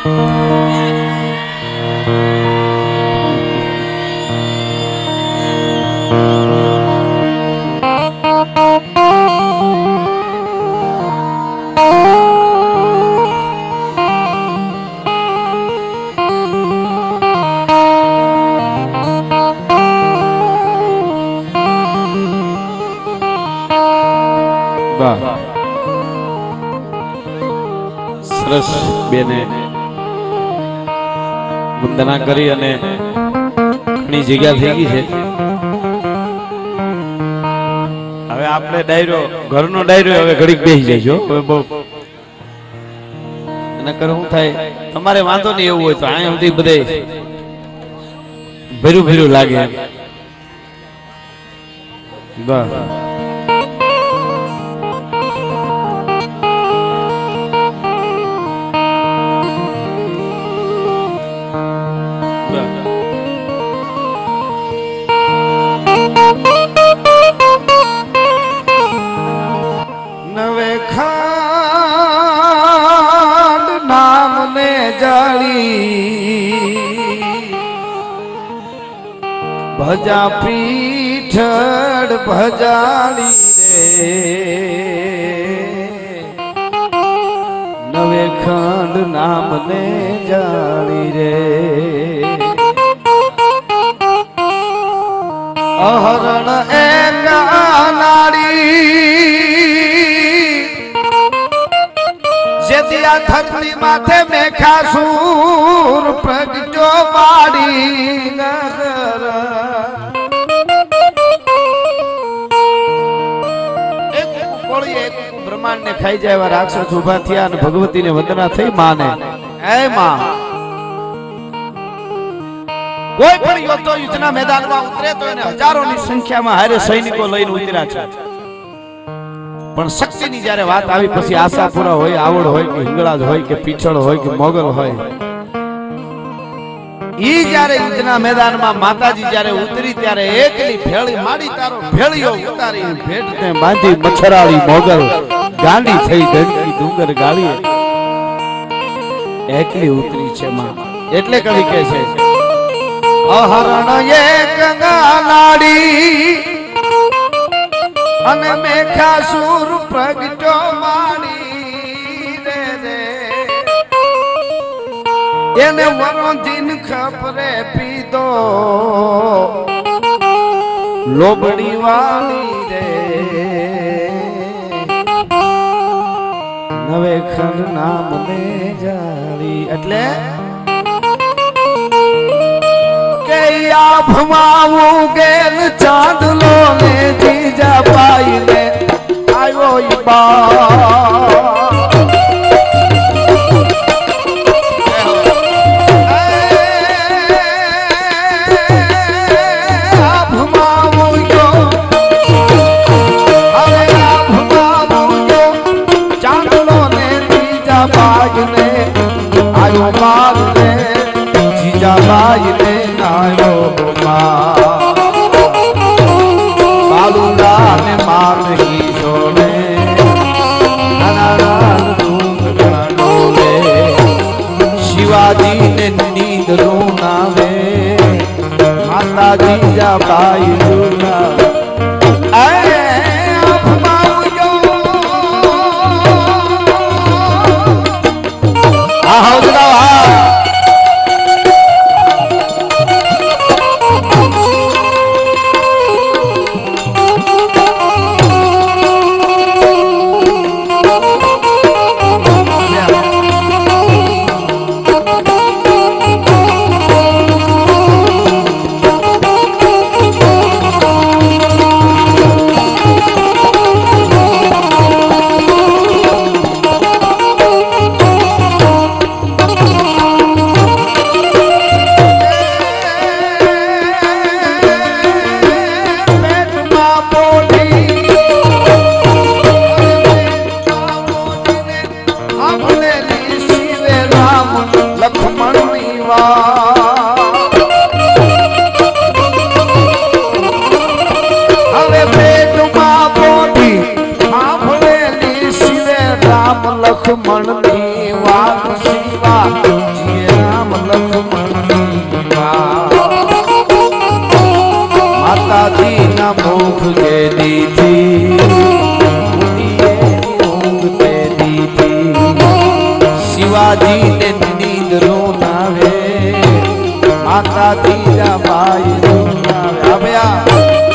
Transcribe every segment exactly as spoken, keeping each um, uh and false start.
સરસ બેને વંદના કરી અને ઘણી જગ્યા થઈ ગઈ છે. હવે આપણે ડાયરો ઘરનો ડાયરો હવે ઘડીક બેસી જઈજો. હવે બહુ એના કર શું થાય તમારે વાંધો નહીં એવું હોય તો અહીંયા સુધી બધે ભર્યું ભર્યું લાગે એમ. બસ ભજા પીઠડ ભજાડી રે નવે ખંડ નામ ને જાણી રે અહરણ એક નાડી જેથી આ ધરતી માથે મેઘાસુર પ્રગટો પાડી નગર બ્રહ્માંડ ને ખાઈ જાય એવા રાક્ષસ ઉભા થયા અને ભગવતી ને વંદના થઈ માને એ માં કોઈ પણ યોદ્ધો યુદ્ધના મેદાનમાં ઉતરે તો એને હજારોની સંખ્યામાં હારે સૈનિકો લઈને ઉતર્યા છે. પણ શક્તિની જ્યારે વાત આવી પછી આશાપુરા હોય આવડ હોય કે હિંગળાજ હોય કે પીછળ હોય કે મોગલ હોય ઈ જ્યારે યુદ્ધના મેદાનમાં માતાજી જ્યારે ઉતરી ત્યારે એકલી ભેળી માડી તારો ભેળીઓ ઉતારી ભેટને બાંધી મચ્છરાળી મોગલ ગાંડી થઈ ડંકી ડુંગર ગાળી એકલી ઉતરી છે માં. એટલે કવિ કહે છે અહરણ એક ગાલાડી અને મેઘાસુર પ્રગટો માડી રે રે એને વરોધીન ખપરે પીધો લોબડી વાળી રે નવે ખંડ નામ ને જાળી. એટલે કે આભમાવું ગેલ ચાંદલો ને જીજા પાઈ ને આવ્યો ઈ બા જીજાબાઈ ને નાયો બાલુલા ને મારહી જોડે શિવાજી ને નીંદ રૂનાવે માતા જીજાબાઈ રૂનાવે માતાજી ના મુખ કે દીધી ઊંઘ તે દીધી શિવાજી ને નીંદ રોનાવે માતાજી જા બાઈ રોનાવે આભયા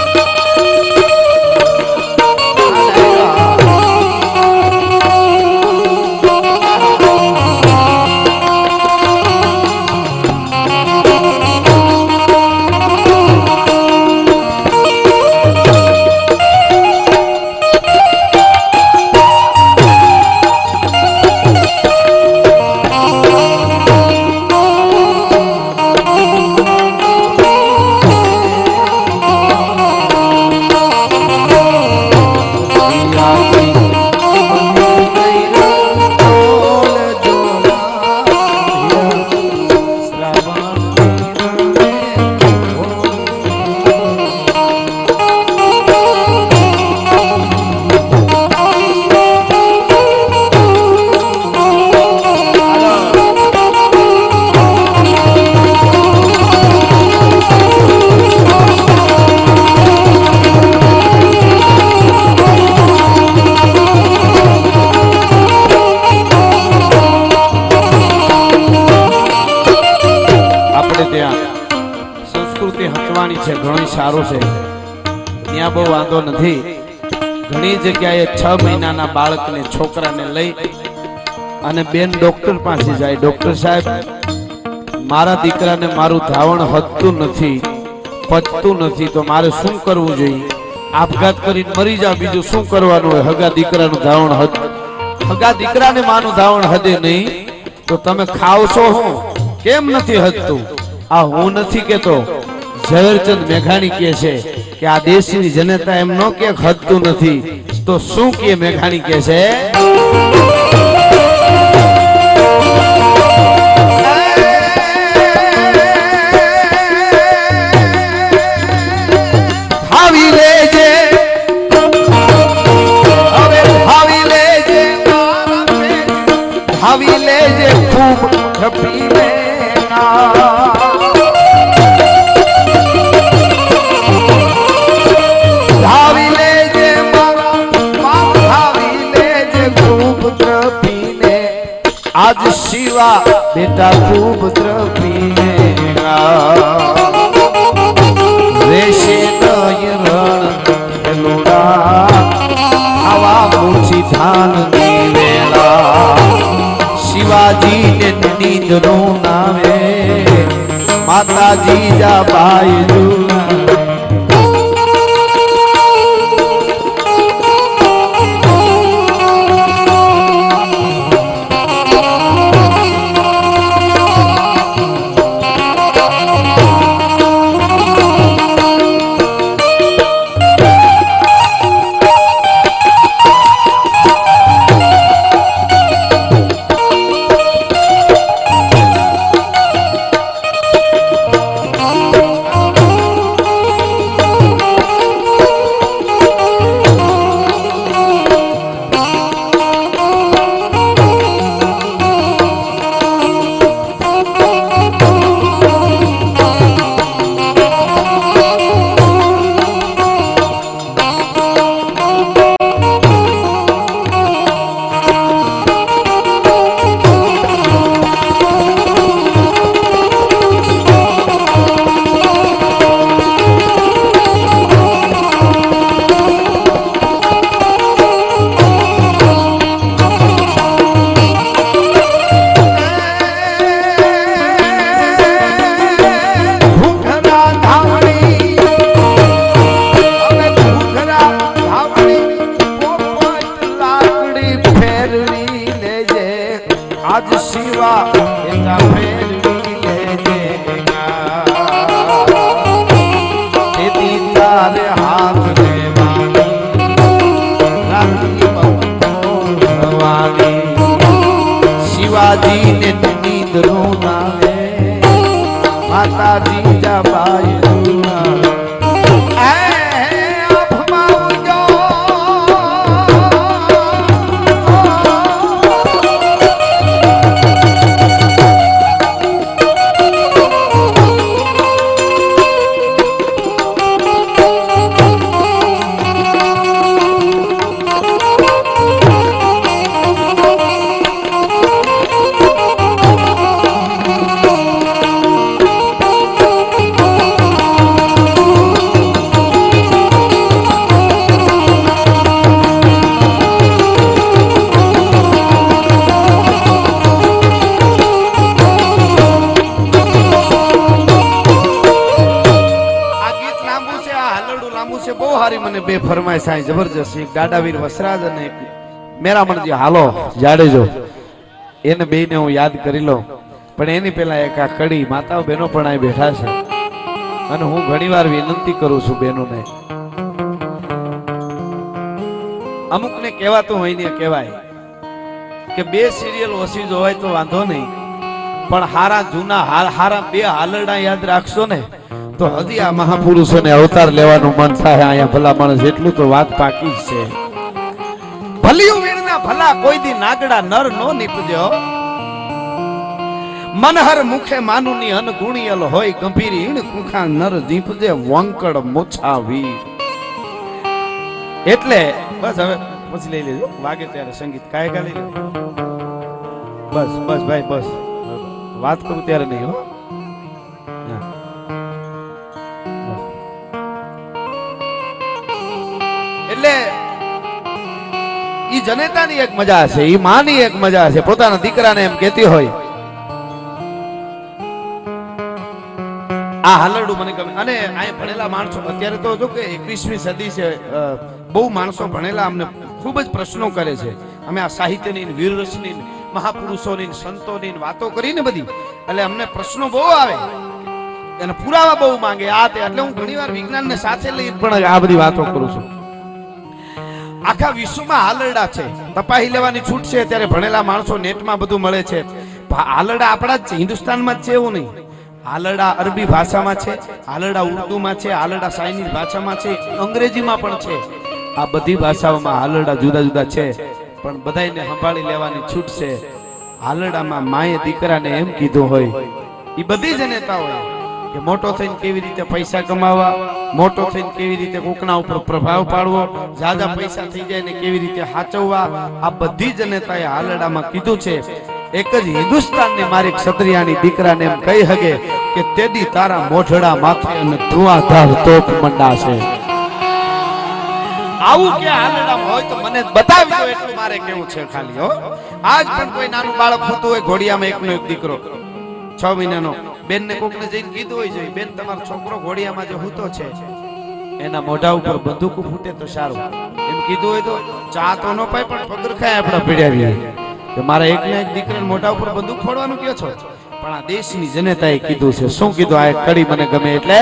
ઘણું સારું છે ત્યાં બહુ વાંધો નથી ઘણી જગ્યાએ છ મહિનાના બાળકને છોકરાને લઈ અને બેન ડોક્ટર પાસે જાય ડોક્ટર સાહેબ મારા દીકરાને મારું ધાવણ હદતું નથી પચતું નથી તો મારે શું કરવું જોઈએ આપઘાત કરીને મરી જાવ બીજું શું કરવાનું હોય હગા દીકરાનું ધાવણ હદ હગા દીકરાને માનું ધાવણ હદે નહીં તો તમે ખાવશો હું કેમ નથી હદતું આ હું નથી કેતો ઝવેરચંદ મેઘાણી કહે છે કે આ દેશની જનતા એમ નો કે હદતું નથી તો શું કે મેઘાણી કહે છે ભાવી લેજે હવે ભાવી લેજે ભાવી લેજે ખૂબ ઝપી લેના आज शिवा बेटा खूब द्रवीने रेशे रण लोड़ा हवा मुझी धान वेला शिवाजी ने नींद रोनावे माताजी जा बाई दूना आज शिवा बेटा फेरवी लेजेगा तेरी तारे हाथ में वाली भवानी शिवाजी ने नींद रोनावे माताजी जा बाई બે ફરમાઈશ આ જબરજસ્ત, એક દાદાવીર વસરાજ અને એક મેરામણજી હાલો જાડેજો, એને બેને હું યાદ કરી લઉં. પણ એની પહેલા એક આ કડી માતાઓ બહેનો પણ અહીં બેઠા છે અને હું ઘણીવાર વિનંતી કરું છું બહેનોને, અમુકને કહેવાતું હોય ને કહેવાય કે બે સિરિયલ ઓછી જોવાય તો વાંધો નહીં, પણ હારા જૂના હાલ હારા બે હાલરડા યાદ રાખશો ને તો હજી આ મહાપુરુષોને અવતાર લેવાનું મન થાય. અહીંયા ભલા માણસ એટલું તો વાત પાકી જ છે. ભલિયું વીરના ભલા કોઈ દી નાગડા નર નો નીપજ્યો, મનહર મુખે માનુની અન ગુણિયલ હોય ગંભીર ઈણ કુખા નર દીપજે વંકડ મોછા વીર. એટલે બસ હવે પછી લઈ લેજો, વાગે ત્યારે સંગીત કાય કા લઈ લે. બસ બસ ભાઈ બસ, વાત કરું ત્યારે નહીં હો. એટલે ઈ જનેતાની એક મજા છે, ઈ માની એક મજા છે, પોતાના દીકરાને એમ કહેતી હોય આ હાલરડું મને ગમે. અને આ ભણેલા માણસો અત્યારે તો જો કે એકવીસમી સદી છે, બહુ માણસો ભણેલા અમને ખૂબ જ પ્રશ્નો કરે છે. અમે આ સાહિત્યની વીરરસની મહાપુરુષોની સંતોની વાતો કરીને બધી, એટલે અમને પ્રશ્નો બહુ આવે અને પુરાવા બહુ માંગે આ તે. એટલે હું ઘણીવાર વિજ્ઞાનને સાથે લઈ પણ આ બધી વાતો કરું છું. આખા વિશ્વમાં હાલરડા છે, તપાહી લેવાની છૂટ છે. અત્યારે ભણેલા માણસો નેટમાં બધું મળે છે. હાલરડા આપણા જ છે, હિન્દુસ્તાનમાં જ છે એવું નહીં. હાલરડા અરબી ભાષામાં છે, હાલરડા ઉર્દુમાં છે, હાલરડા ચાઇનીઝ ભાષામાં છે, અંગ્રેજીમાં પણ છે. આ બધી ભાષાઓમાં હાલરડા જુદા જુદા છે, પણ બધાને સંભાળી લેવાની છૂટ છે. હાલરડામાં માએ દીકરાને એમ કીધું હોય, એ બધી જનેતા હોય કે મોટો થઈને કેવી રીતે પૈસા કમાવા, મોટો થઈને કેવી રીતે કોકના ઉપર પ્રભાવ પાડવો, જાજા પૈસા થઈ જાય ને કેવી રીતે સાચવવા, આ બધી જનેતાએ હાલરડામાં કીધું છે. એક જ હિન્દુસ્તાનની મારી ક્ષત્રિયાની દીકરાને એમ કહી હગે કે તેદી તારા મોઢડા માથે અને ધુઆધાર તોપ મંડાશે. આવું કે હાલરડામાં હોય તો મને બતાવી દો, એટલું મારે કેવું છે ખાલી હો. આજ પણ કોઈ નાનું બાળક હોતું હોય ઘોડિયામાં એકનો એક દીકરો છ મહિનાનો, બેન ને કોકને જઈને કીધું હોય છે બેન તમારો છોકરો ઘોડિયામાં જે હૂતો છે એના મોઢા ઉપર બંદૂક ફૂટે તો સારું, એમ કીધું હોય તો ચા તો ન પાય પણ પગર ખાય આપડા પીડ્યા કે મારા એક ને એક દીકરાને મોઢા ઉપર બંદૂક ફોડવાનું કયો છો. પણ આ દેશની જનતાએ કીધું છે. શું કીધું? આ કડી મને ગમે એટલે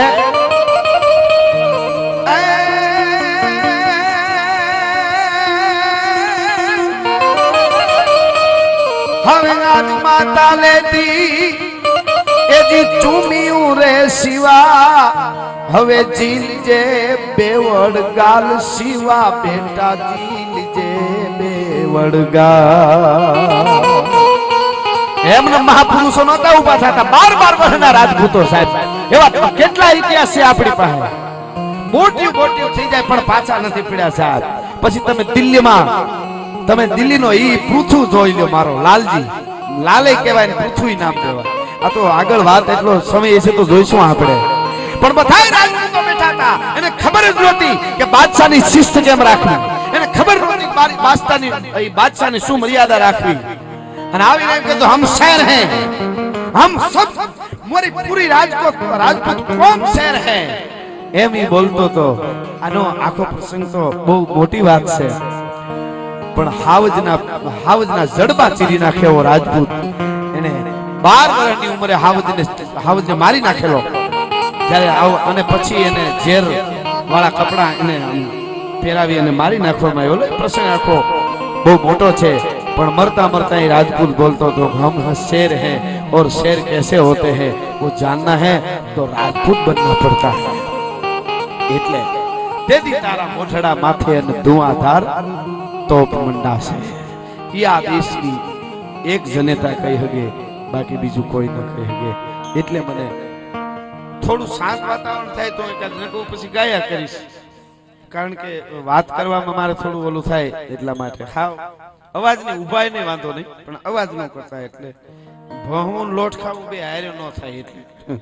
હવે આજ માતા લેતી એજી ચૂમિયું રે શિવા, હવે જીલજે બેવડ ગાલ શિવા, બેટા જીલજે બેવડ ગાલ. એમને મહાપુરુષો નતા ઉભા થતા, બાર બાર વર્ષના રાજપૂતો સાહેબ, એવા કેટલા ઇતિહાસ છે આપણી પાસે. મોટી મોટી થઈ જાય પણ પાછા નથી પડ્યા સાહેબ. પછી તમે દિલ્હીમાં, તમે દિલ્હીનો ઈ પૃથુ જોઈ લો, મારો લાલજી, લાલે કહેવાય ને પૃથ્વી નામ કહેવાય. આ તો આગળ વાત એટલો સમય છે તો જોઈશું આપણે. પણ બધાય રાજપૂતો બેઠા હતા, એને ખબર જ નહોતી કે બાદશાહની શિસ્ત કેમ રાખવી, એને ખબર નહોતી મારી બાદશાહની એ બાદશાહની શું મર્યાદા રાખવી. અને આવીને એમ કીધું હમ શેર હે, હમ સબ મારી પૂરી રાજકોટ રાજપૂત કોમ શેર હે, એમ ઈ બોલતો તો. આનો આખો પ્રસંગ તો બહુ મોટી વાત છે. પણ હાવજના હાવજના જડબા ચીરી નાખ્યો રાજપૂત, એને બાર વર્ષની ઉંમરે હાવજને હાવજને મારી નાખેલો. જ્યારે અને પછી એને ઝેર વાળા કપડા એને પહેરાવી અને મારી નાખવામાં આવ્યો. પ્રસંગ આખો બહુ મોટો છે. પણ મરતા મરતા એ રાજપૂત બોલતો હતો હમ શેર હૈ और शेर कैसे होते हैं वो जानना है तो राजपूत बनना पड़ता है. એટલે તેદી તારા મોઢડા માથે અને ધુઆધાર તોપ મંડાશે. ઈ આ દેશની એક જનેતા કહી હગે, બાકી બીજું કોઈ ન કહી હગે. એટલે મને થોડું શાંત વાતાવરણ થાય તો એકાદ નકુ પછી ગાયા કરીશ, કારણ કે વાત કરવામાં મારે થોડું ઓલું થાય એટલા માટે. હાવ અવાજની ઉભાય નહીં વાંધો નહીં, પણ અવાજ ન કરતા એટલે ભહું લોટ ખાવું બે હારે ન થાય એટલે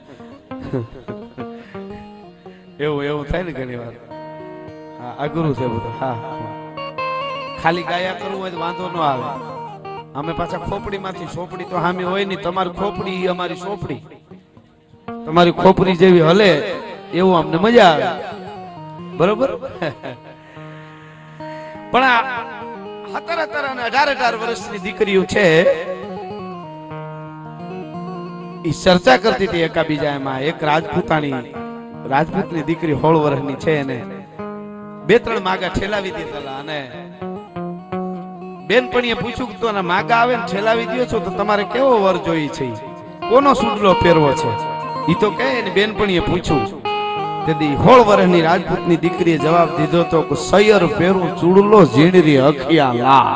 એવું એવું થાય ને ઘણી વાર. હા અઘરું છે બધું. હા ખાલી ગાયા કરવું હોય તો વાંધો ન આવે. અમે પાછા ખોપડી માંથી, સોપડી તો સામે હોય નહીં, તમારી ખોપડી અમારી સોપડી, તમારી ખોપડી જેવી હલે એવું અમને મજા આવે. બરોબર. પણ આ સત્તર સત્તર અને અઢાર અઢાર વર્ષની દીકરીઓ છે ઈ ચર્ચા કરતી હતી એકાબીજામાં. એક રાજપૂતાણી રાજપૂતની દીકરી સોળ વર્ષની છે એને બે ત્રણ માગા ઠેલાવી દીધેલા અને બેનપણીએ પૂછ્યું કે તો માગા આવે ને ઠેલાવી દો છો તો તમારે કેવો વર જોઈ છે, કોનો સુડલો ફેરવો છે? ઈ તો કહે ને બેનપણીએ પૂછ્યું તેથી સોળ વર્ષની રાજપૂતની દીકરીએ જવાબ દીધો તો કે સૈયર ફેરું ચૂડલો ઝીણરી અખિયા લા.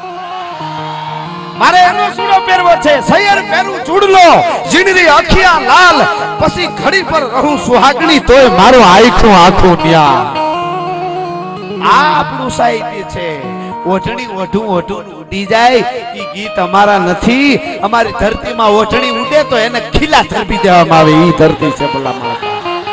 મારે એનો સુડો પહેરવો છે, સૈયર ફેરું ચૂડલો ઝીણરી અખિયા લાલ, પછી ઘડી પર રહું સુહાગણી તોય મારો આખું આખું ન્યા. આ આપણું સાહિત્ય છે. ઓઢણી ઓઢું ઓઢું ઉડી જાય ઈ ગીત અમારા નથી. અમારી ધરતીમાં ઓઢણી ઉડે તો એને ખીલા થરપી દેવામાં આવે. ઈ ધરતી છે ભલા માતા.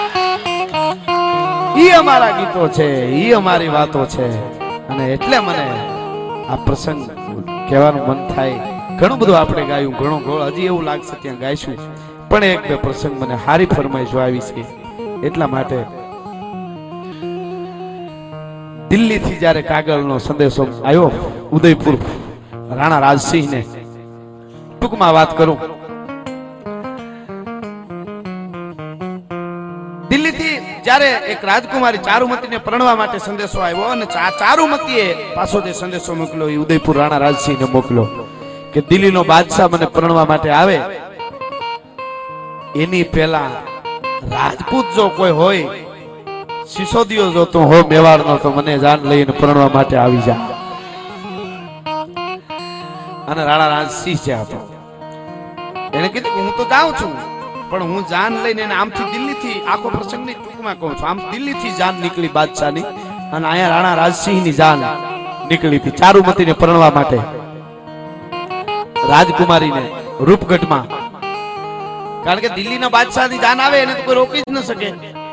ઈ અમારા ગીતો છે, ઈ અમારી વાતો છે. અને એટલે મને આ પ્રસંગ કહેવાનું મન થાય. ઘણું બધું આપણે ગાયું, ઘણો ગોળ હજી એવું લાગશે ત્યાં ગાઈશું, પણ એક બે પ્રસંગ મને હારી ફરમાઈશો આવી છે. એટલા માટે દિલ્હી થી જયારે કાગળનો સંદેશો આવ્યો ઉદયપુર રાણા રાજસિંહ ને, ટૂંકમાં વાત કરું, દિલ્હી થી જયારે એક રાજકુમારી ચારુમતીને પરણવા માટે સંદેશો આવ્યો અને ચારુમતીએ પાછો જે સંદેશો મોકલ્યો એ ઉદયપુર રાણા રાજસિંહને મોકલ્યો કે દિલ્હીનો બાદશાહ મને પરણવા માટે આવે એની પહેલા રાજપૂત જો કોઈ હોય, સિસોદિયો જો તો હો મેવાડનો, તો મને જાન લઈને પરણવા માટે આવી જા. અને રાણા રાજસિંહ છે આપણો, એને કીધું કે હું તો જાઉં છું પણ હું જાન લઈને આમથી દિલ્હી થી, આખો પ્રસંગ ની ટૂંકમાં કહું છું, આમ દિલ્હી થી જાન નીકળી બાદશાહની અને અહીંયા રાણા રાજસિંહ ની જાન નીકળી હતી ચારુમતીને પરણવા માટે રાજકુમારીને રૂપગઢમાં. કારણ કે દિલ્હીના બાદશાહની જાન આવે એને તો કોઈ રોકી જ ન શકે.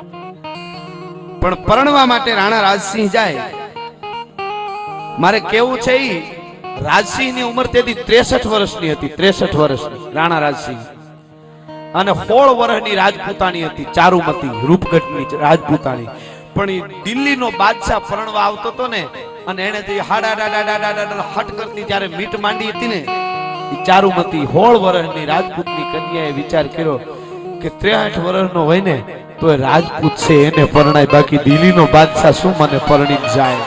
પણ પરણવા માટે રાણા રાજસિંહ જાય. મારે કેવું છે ઈ રાજસિંહ ની ઉંમર તેથી ત્રેસઠ વર્ષની હતી, ત્રેસઠ વર્ષની રાણા રાજસિંહ. અને સોળ વર્ષની રાજપૂતાણી હતી ચારુમતી, રૂપગઢની રાજપૂતાણી. પણ એ દિલ્હીનો બાદશાહ પરણવા આવતો હતો ને, અને એને જે હાડા ડાડા ડાડા ડાડા હટ કરતી જ્યારે મીટ માંડી હતી ને, એ ચારુમતી સોળ વર્ષની રાજપૂતની કન્યાએ વિચાર કર્યો કે ત્રેસઠ વર્ષનો હોય ને તો એ રાજપૂત છે એને પરણાય, બાકી દિલ્હીનો બાદશાહ શું મને પરણી જાય.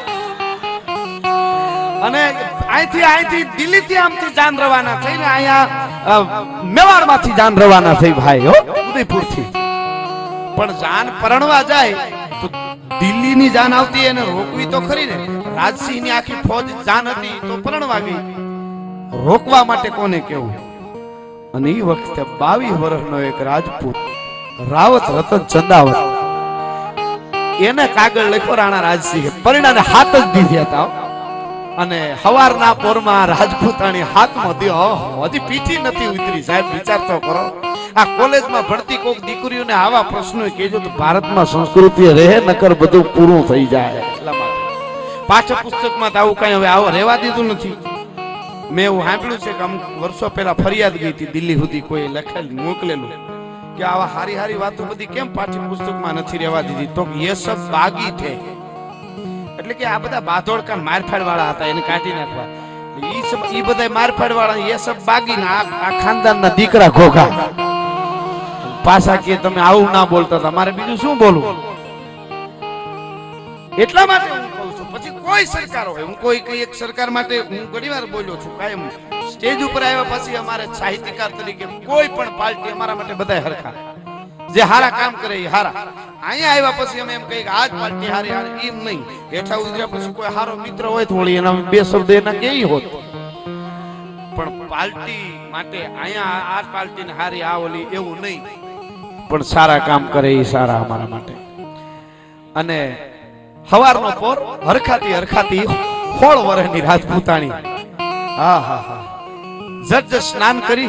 અને અહીંથી અહીંથી દિલ્હી થી આમથી જાન રવાના થઈને અહીંયા મેવાડ માંથી જાન રવાના થઈ ભાઈ, હો ઉદયપુર થી. પણ જાન પરણવા જાય તો દિલ્હી ની જાન આવતી એને રોકવી તો ખરી ને. રાજસિંહ ની આખી ફોજ જાન હતી તો પરણવા ગઈ, રોકવા માટે કોને કેવું? અને એ વખતે બાવીસ વર્ષનો એક રાજપૂત રાવત રતન ચંદાવત એને કાગળ લખ્યો રાણા રાજસિંહે, પરિણામે હાથ જ દીધા હતા. અને હવારના પોરમાં રાજપૂતાણી હાથમાં દીધો, હજી પીઠી નથી ઉતરી. સાહેબ વિચાર તો કરો, આ કોલેજમાં ભણતી કોક દીકરીઓને આવા પ્રશ્નો કહેજો તો ભારતમાં સંસ્કૃતિ રહે, નકર બધું પૂરું થઈ જાય. એટલા માટે પાઠ્યપુસ્તકમાં તો આવું કઈ હવે આવો રહેવા દીધું નથી. મેં એવું સાંભળ્યું છે કે અમુક વર્ષો પહેલા ફરિયાદ ગઈ હતી દિલ્હી સુધી, કોઈ લખેલું મોકલેલું કે આવા હારી હારી વાતો બધી કેમ પાઠ્યપુસ્તકમાં નથી રહેવા દીધી? તો એ સબ બાગી છે, એટલે કે આ બધા બાધોડકા મારફાડ વાળા હતા, એને કાઢી નાખવા. ઈ સબ ઈ બધા મારફાડ વાળા, એ સબ બાગી ના આ ખાનદાનના દીકરા ઘોઘા. પાછા કે તમે આવું ના બોલતા, તમારે બીજું શું બોલવું? એટલા માટે હું કહું છું, પછી કોઈ સરકાર હોય, હું કોઈ કઈ એક સરકાર માટે હું ઘણીવાર બોલ્યો છું, કાયમ સ્ટેજ ઉપર આવ્યા પછી અમારે સાહિત્યકાર તરીકે કોઈ પણ પાર્ટી અમારા માટે બધા હરખા, જે હારા કામ કરે એ હારા. અહીંયા આવ્યા પછી અમે એમ કહીએ કે આજ પાર્ટી હારી હારી, એમ નહીં. હેઠા ઉતર્યા પછી કોઈ હારો મિત્ર હોય તો વળી એના બે શબ્દ એના કેઈ હોત. પણ પાર્ટી માટે અહીંયા આ પાર્ટીને હારી આ ઓલી એવું નહીં, પણ સારા કામ કરે એ સારા અમારા માટે. અને હવારનો પોર હરખાતી હરખાતી સોળ વર્ષની રાજપૂતાણી, હા હા હા, જજ સ્નાન કરી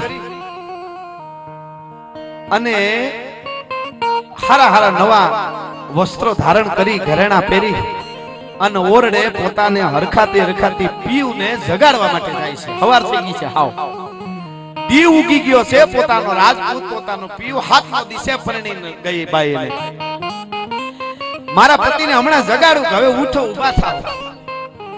અને હારા હારા નવા વસ્ત્રો ધારણ કરી, ઘરેણા પહેરી અને ઓરડે પોતાને હરખાતી હરખાતી પીવને જગાડવા માટે જાય છે. હવાર થઈ ગઈ છે, હાવ દીવ ઉગી ગયો છે. પોતાનો રાજપૂત પોતાનો પીવ હાથનો દિશે પરણીને ગઈ બાઈ એને, મારા પતિને હમણાં જગાડું, હવે ઉઠો, ઉભા થાઓ.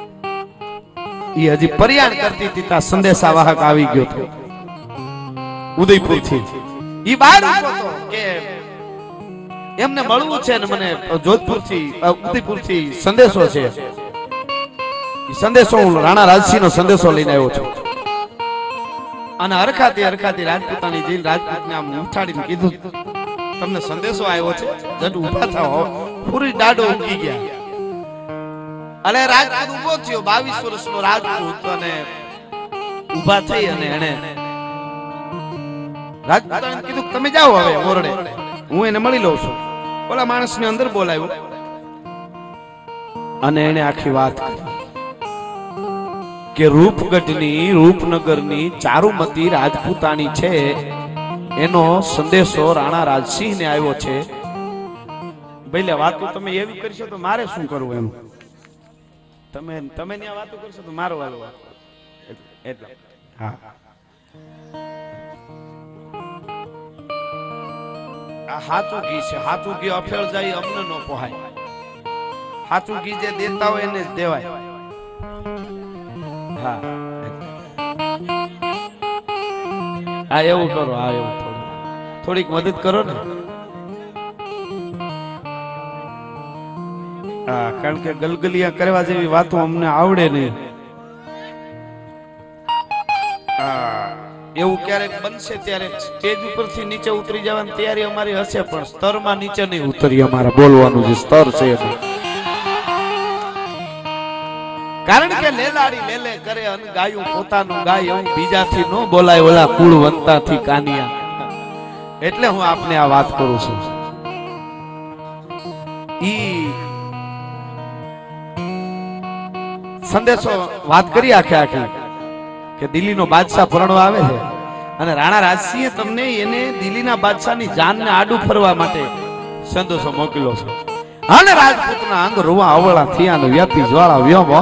એ હજી પરિયાણ કરતી હતી ત્યાં સંદેશા વાહક આવી ગયો હતો ઉદયપુર થી. ઈ બહાર ઉભો હતો કે એમને મળવું છે ને મને જોધપુર થી ઉદયપુર થી સંદેશો છે. ઈ સંદેશો હું રાણા રાજસિંહ નો સંદેશો લઈને આવ્યો છું. અને હરખાતી હરખાતી રાજપૂતાણી જઈને રાજપૂતને આમ ઉઠાડીને કીધું તમને સંદેશો આવ્યો છે, જટ ઊભા થાઓ. પૂરી દાડો ઊંઘી ગયા. અરે રાજપૂત ઊભો થયો, બાવીસ વર્ષનો રાજપૂત, અને ઊભા થઈ અને એને રાજપૂતાણીને કીધું તમે જાઓ હવે ઓરડે, હું એને મળી લઉં છું. ઓલા માણસને અંદર બોલાવ્યો અને એને આખી વાત કરી કે રૂપગઢની રૂપનગરની ચારુમતી રાજપૂતાણી છે, એનો સંદેશો રાણા રાજસિંહ ને આવ્યો છે. ભલે વાતો તમે એવી કરશો તો મારે શું કરવું, એમ તમે તમે ત્યાં વાતો કરશો તો મારો વાલો વાત એટલે હા આ હાચું ઘી છે. હાચું ઘી અફેળ જાય અમને નો પોહાય. હાચું ઘી જે દેતા હોય એને જ દેવાય. હા હા એવું કરો. હા એવું થોડીક મદદ કરો ને. હા કારણ કે ગલગલિયા કરવા જેવી વાતો અમને આવડે નહીં. હા એવું ક્યારેક બનશે ત્યારે સ્ટેજ ઉપરથી નીચે ઉતરી જવાની તૈયારી અમારી હશે, પણ સ્તરમાં નીચે નહીં ઉતરી. અમારા બોલવાનું જે સ્તર છે કારણ કે લેલાડી લેલે કરે અને ગાયું પોતાનું ગાય એવું બીજાથી ન બોલાય, ઓલા કુળવંતાથી કાનિયા. એટલે હું આપને આ વાત કરું છું. ઈ સંદેશો વાત કરી આખે આખી કે દિલ્હીનો બાદશાહ પરણવા આવે છે અને રાણા રાજસિંહે તમને એને દિલ્હીના બાદશાહની જાનને આડું ફરવા માટે સંદેશો મોકલ્યો છે. અને રાજપૂતના અંગ રૂવા અવળા થયા, વ્યાપી જ્વાળા વ્યોમો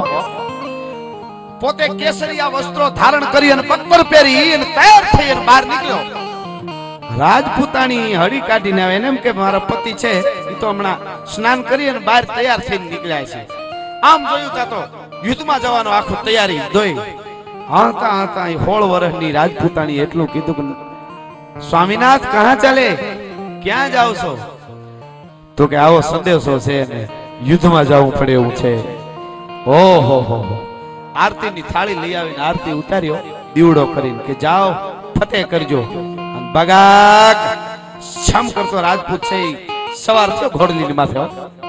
પોતે કેસરિયા વસ્ત્રો ધારણ કરી અને પગપર પહેરી અને તૈયાર થઈ અને બહાર નીકળ્યો. રાજપૂતાણી હળી કાઢીને આવે એમ કે મારા પતિ છે એ તો હમણાં સ્નાન કરી અને બહાર તૈયાર થઈને નીકળ્યા છે. આમ જોયું તા તો યુદ્ધમાં જવાનો આખો તૈયારી જોઈ. હાતા હાતા સોળ વર્ષની રાજપૂતાણી એટલું કીધું કે સ્વામીનાથ કહા ચાલે, ક્યાં જાવ છો? તો કે આવો સંદેશો છે ને યુદ્ધમાં જવું પડે એવું છે. ઓહો હો આરતી ની થાળી લઈ આવીને આરતી ઉતાર્યો દીવડો કરીને કે જાઓ ફતેહ કરજો. બગાક છમ કરતો રાજપૂત છે સવાર થયો ઘોડલીની માથે.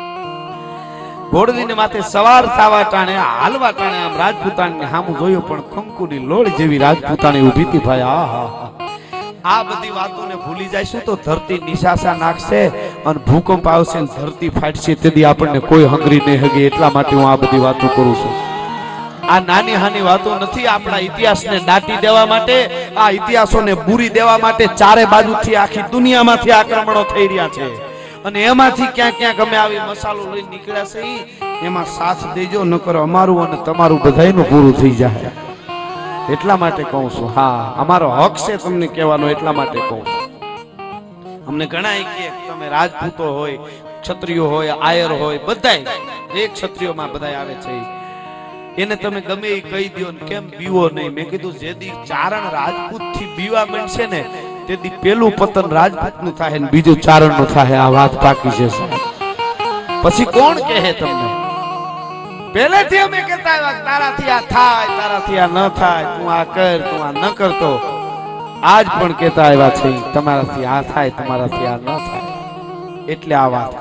ઘોડલીની માથે સવાર થવા ટાણે હાલવા ટાણે આમ રાજપૂતાણી સામું જોયું પણ કંકુની લોળ જેવી રાજપૂતાણી ઊભી હતી. ભાઈ આહા આ બધી વાતોને ભૂલી જઈશું તો ધરતી નિશાસા નાખશે અને ભૂકંપ આવશે અને ધરતી ફાટશે. તેથી આપણને કોઈ હંગરી નહીં હગે. એટલા માટે હું આ બધી વાતો કરું છું. આ નાની હાની વાતો નથી. આપણા ઇતિહાસને દાટી દેવા માટે, આ ઇતિહાસોને બુરી દેવા માટે ચારે બાજુથી આખી દુનિયામાંથી આક્રમણો થઈ રહ્યા છે અને એમાંથી ક્યાંક ક્યાંક અમે આવી મસાલો લઈને નીકળ્યા છે. એમાં સાથ દેજો, ન કરો અમારું અને તમારું બધાયનું પૂરું થઈ જાય. એટલા માટે કહું છું. હા અમારો હક છે તમને કહેવાનો, એટલા માટે કહું છું. અમને ઘણા કે તમે રાજપૂતો હોય, ક્ષત્રિયો હોય, આયર હોય, બધાય એક ક્ષત્રિયોમાં બધાય આવે છે. એને તમે ગમે એ કહી દો ને કેમ બીવો નહીં. મેં કીધું જેદી ચારણ રાજપૂત થી બીવા બનશે ને તેથી પેલું પતન રાજપૂત નું થાય ને બીજું ચારણ નું થાય. આ વાત પાકી છે. પછી કોણ કહે તમને? પહેલેથી અમે કહેતા આવ્યા તારાથી આ થાય, તારાથી આ ન થાય, તું આ કર, તું આ ન કરતો. આજ પણ કહેતા આવ્યા છે તમારાથી આ થાય, તમારાથી આ ન થાય. એટલે આ વાત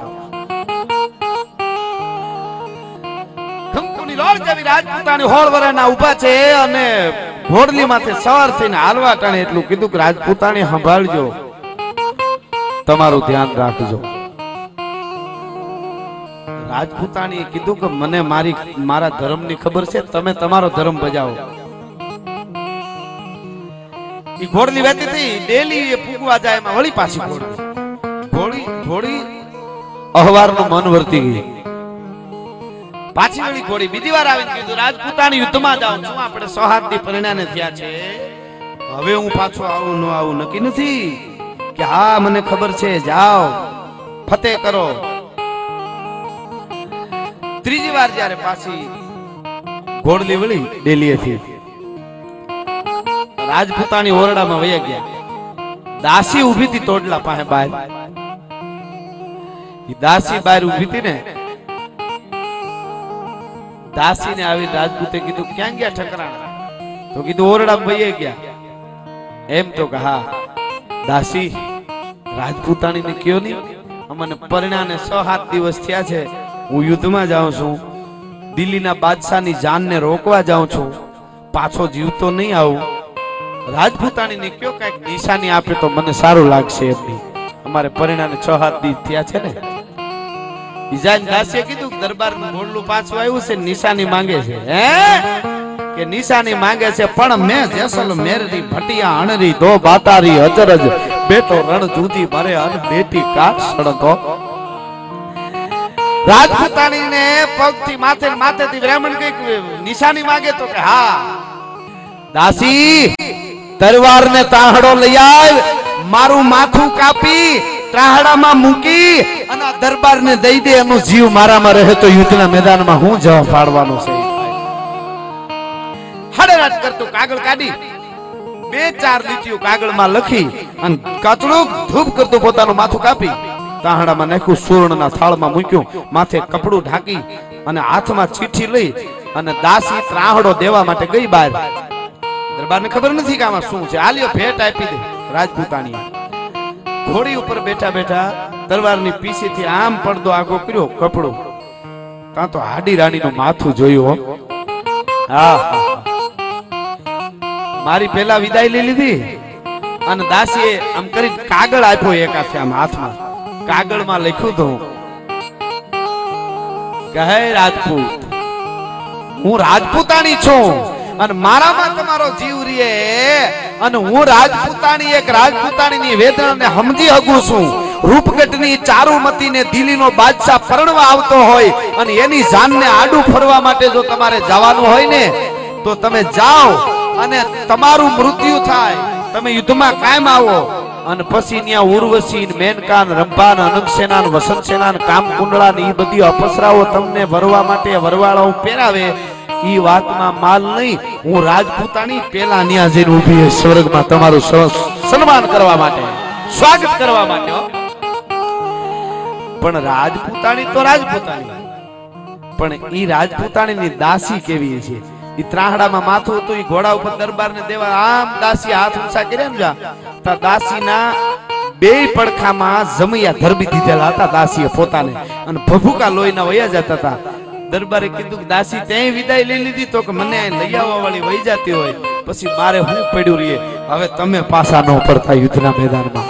લોળ જેવી રાજપૂતાણી હોળ વરાના ઊભા છે અને ઘોડલી માથે સવાર થઈને હાલવા ટાણે એટલું કીધું કે રાજપૂતાણી સંભાળજો, તમારું ધ્યાન રાખજો. રાજપૂતાણીએ કીધું કે મને મારી મારા ધર્મની ખબર છે, તમે તમારો ધર્મ બજાવો. ઈ ઘોડલી વેતી હતી ડેલી એ પૂગવા જાય એમાં વળી પાછી ઘોડી ઘોડી ઘોડી અહવારનું મન વર્તી ગઈ. પાછી વળી ઘોડી બીજી વાર આવીને કીધું રાજપૂતાણી યુદ્ધમાં જાઉં છું, આપણે સૌહાર્દથી પરિણામે થયા છે, હવે હું પાછો આવું ન આવું નક્કી નથી. કે હા મને ખબર છે, જાઓ ફતેહ કરો. ત્રીજી વાર જ્યારે પાછી ઘોડલી વળી ડેલીએથી રાજપૂતાણી ઓરડામાં વયા ગયા. દાસી ઊભી હતી તોડલા પાસે બહાર. ઈ દાસી બહાર ઊભી હતી ને, દાસીને આવી રાજપૂતે કીધું ક્યાં ગયા ઠકરાણા? તો કીધું ઓરડામાં વયા ગયા. એમ તો કે હા દાસી રાજપૂતાણીને કયો નહીં, અમને પરિણાને છ સાત દિવસ થયા છે, હું યુદ્ધમાં જાઉં છું, દિલ્હીના બાદશાહની જાનને રોકવા જાઉં છું, પાછો જીવતો નહીં આવું. રાજપૂતાણીને કયો કઈક નિશાની આપે તો મને સારું લાગશે. એમની અમારે પરિણાને છ સાત દિવસ થયા છે ને. ઈજાન દાસીએ કીધું દરબારનું બોલલું પાછું આવ્યું છે, નિશાની માંગે છે. હે કે નિશાની માંગે છે, પણ મેં જેસલ મેરની ભટિયા અણરી દો બાતારી અચરજ બેટો રણ જૂજી મારે અન બેટી કાટ સડતો. રાજપૂતાણીને પગથી માથે માથેથી બ્રાહ્મણ કઈક નિશાની માંગે તો કે હા દાસી તલવારને તાહડો લઈ આવ, મારું માથું કાપી ત્રાહડામાં મૂકી અને દરબારને દઈ દે, એનો જીવ મારામાં રહે તો યુદ્ધના મેદાનમાં હું જવા ફાડવાનો છે. હડેરાટ કરતો કાગળ કાઢી બે ચાર લીટીઓ કાગળમાં લખી અને કાચડું ધૂપ કરતો પોતાનું માથું કાપી તાહડામાં નાખ્યું, સુવર્ણના થાળમાં મૂક્યું, માથે કપડું ઢાંકી અને હાથમાં ચીઠી લઈ અને દાસી ત્રાહડો દેવા માટે ગઈ બહાર. દરબારને ખબર નથી કે આમાં શું છે. આલિયો ભેટ આપી દે. રાજપૂતાણી ઘોડી ઉપર બેઠા બેઠા તલવારની પીછેથી આમ પડદો આગો કર્યો, કપડું ત્યાં તો હાડી રાણીનું માથું જોયું. હા મારી પેલા વિદાય લઈ લીધી અને દાસીએ આમ કરી કાગળ આપ્યો એક હાથે આમ હાથમાં. કાગળમાં લખ્યું હતું કે હે રાજપૂત, હું રાજપૂતાણી છું અને મારામાં તમારો જીવ રીએ અને હું રાજપૂતાણી એક રાજપૂતાણીની વેદનાને સમજી શકું છું. રૂપગઢની ચારુમતીને દિલ્હીનો બાદશાહ પરણવા આવતો હોય અને એની જાનને આડું ફરવા માટે જો તમારે જવાનું હોય ને તો તમે જાઓ અને તમારું મૃત્યુ થાય, તમે યુદ્ધમાં કાયમ આવો અને પછી ત્યાં ઉર્વશી મેનકા રંભા અનંતસેના વસંતસેના કામકુંડળા ને એ બધી અપસરાઓ તમને વરવા માટે વરવાળાઓ પહેરાવે. ઈ વાતમાં માલ નહીં, હું રાજપૂતાણી પેલા ન્યા જઈને ઊભી છે સ્વર્ગમાં તમારું સન્માન કરવા માટે, સ્વાગત કરવા માટે. પણ રાજપૂતાણી તો રાજપૂતાણી, પણ ઈ રાજપૂતાણીની દાસી કેવી છે. ઈ ત્રાહડામાં માથું હતું, ઈ ઘોડા ઉપર દરબારને દેવા આમ દાસી હાથ ઊંચા કર્યા ને જા તા દાસીના બે પડખામાં જમૈયા ધરબી દીધેલા હતા દાસીએ પોતાને અને ભભૂકા લોહીના વયા જતા હતા. દરબારે કીધું કે દાસી ત્યાં વિદાય લઈ લીધી તો કે મને લઈ આવવા વાળી વહી જતી હોય પછી મારે હું પડ્યું રહીએ, હવે તમે પાછા ન પડતા યુદ્ધના મેદાનમાં.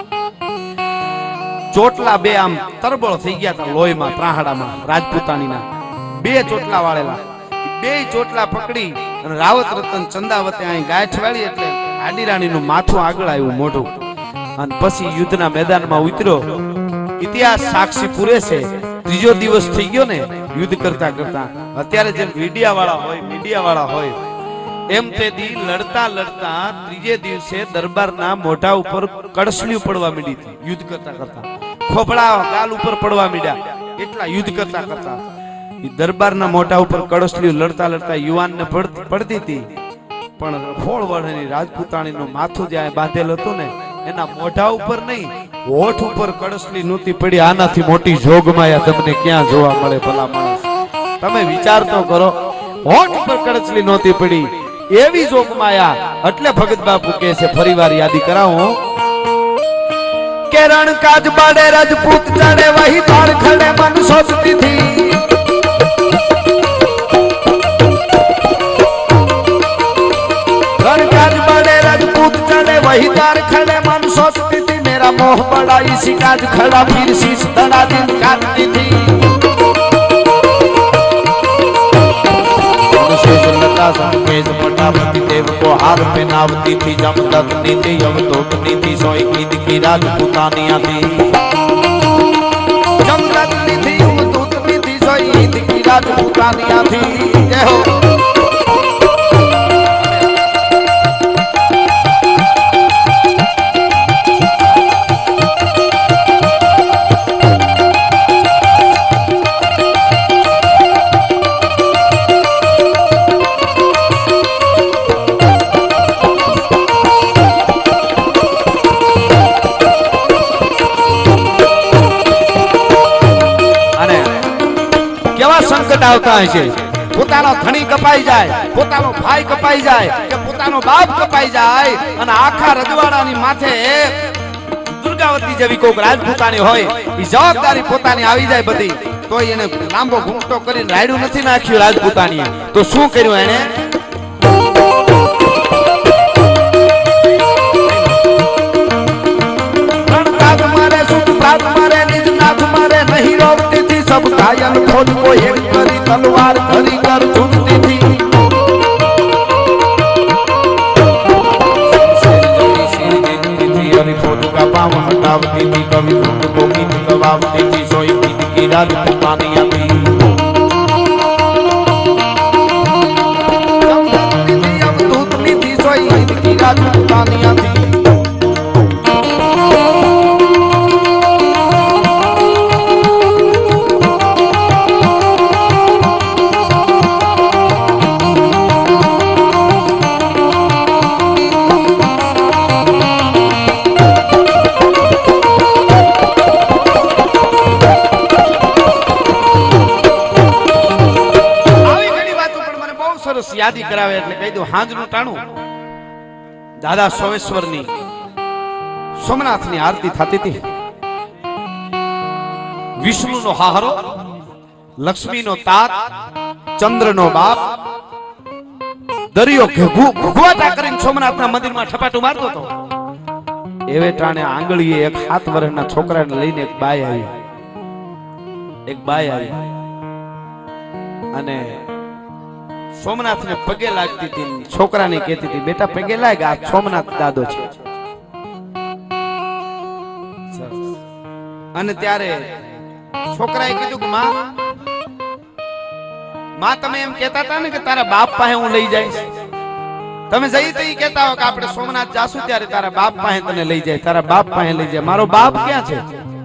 ચોટલા બે આમ તરબળ થઈ ગયા હતા લોહીમાં ત્રાહડામાં રાજપૂતાણીના બે ચોટલા વાળેલા. બે ચોટલા પકડી અને રાવત રતન ચંદાવતે અહીં ગાંઠ વાળી એટલે આડી રાણીનું માથું આગળ આવ્યું મોઢું અને પછી યુદ્ધના મેદાનમાં ઉતર્યો. ઇતિહાસ સાક્ષી પૂરે છે. ત્રીજો દિવસ થઈ ગયો ને યુદ્ધ કરતા કરતા. અત્યારે જેમ મીડિયા વાળા હોય મીડિયા વાળા હોય એમ તે દી લડતા લડતા ત્રીજે દિવસે દરબારના મોઢા ઉપર કડસલીઓ પડવા માંડી હતી. યુદ્ધ કરતા કરતા ખોપડા ગાલ ઉપર પડવા માંડ્યા એટલા યુદ્ધ કરતા કરતા. દરબારના મોઢા ઉપર કડસલીઓ લડતા લડતા યુવાનને પડતી હતી, પણ ખોળ વળની રાજપૂતાણીનું માથું જ્યાં બાંધેલ હતું ને એના મોઢા ઉપર નહીં હોઠ ઉપર કડસલી નહોતી પડી. આનાથી મોટી જોગમાયા તમને ક્યાં જોવા મળે ભલા માણસ? તમે વિચાર તો કરો. હોઠ ઉપર કડસલી નહોતી પડી એવી જોગમાયા. એટલે ભગત બાપુ કહે છે, ફરીવાર યાદી કરાવો કે રણ કાજ બાડે રાજપૂત ચડે વહી તાર ખડે મન સોચતી થી. रण काज बाड़े राजपूत चढ़े वही तार खड़े मन सोचती थी, मेरा मोह बड़ा इसी काज खड़ा फिर शीश धड़ा दिन काटती थी. देव को हार पहनावती थी, जमदग्नि थी यमदूतनी थी, सोई ईद की राजपूतानिया थी. जमदग्नि थी यमदूतनी थी, सोई ईद की राजपूतानिया थी. जय हो. સંકટ આવતા હશે, પોતાનો ધણી કપાઈ જાય, પોતાનો ભાઈ કપાઈ જાય કે પોતાનો બાપ કપાઈ જાય અને આખા રજવાડાની માથે દુર્ગાવતી જેવી કોઈક રાજપૂતાણી હોય એ જવાબદારી પોતાની આવી જાય બધી, તો એને લાંબો ઘૂંટો કરીને રાયડું નથી નાખ્યું રાજપૂતાણીએ, તો શું કર્યું એને? सब घायल खोज को एक करी तलवार धरी कर झुकती थी, खोज का पाँव हटावती थी, कभी खुद को गीत गवावती थी, सोई गीत की राजपूतानियां थी। अब धूतनी थी, सोई गीत की राजपूतानियां थी। યાદી કરાવે એટલે કહી દઉં, હાંજનું ટાણું દાદા સોમેશ્વરની સોમનાથની આરતી થતી હતી, વિષ્ણુનો હાહરો, લક્ષ્મીનો તાત, ચંદ્રનો બાપ દરિયો ઘૂઘવાટા કરીને સોમનાથના મંદિરમાં ઠપાટું મારતો હતો. એવે ટાણે આંગળીએ એક સાત વર્ષના છોકરાને લઈને એક બાઈ આવી, એક બાઈ આવી અને સોમનાથ ને પગે લાગતી હતી, છોકરાને કહેતી હતી બેટા પગે લાગ, આ સોમનાથ દાદો છે. અને ત્યારે છોકરાએ કીધું કે માં માં તમે એમ કહેતા હતા ને કે તારા બાપ પાસે હું લઈ જઈશ, તમે જઈ તો કહેતા હો કે આપણે સોમનાથ જાશું ત્યારે તારા બાપ પાસે તને લઈ જાય, તારા બાપ પાસે લઈ જાય, મારો બાપ ક્યાં છે?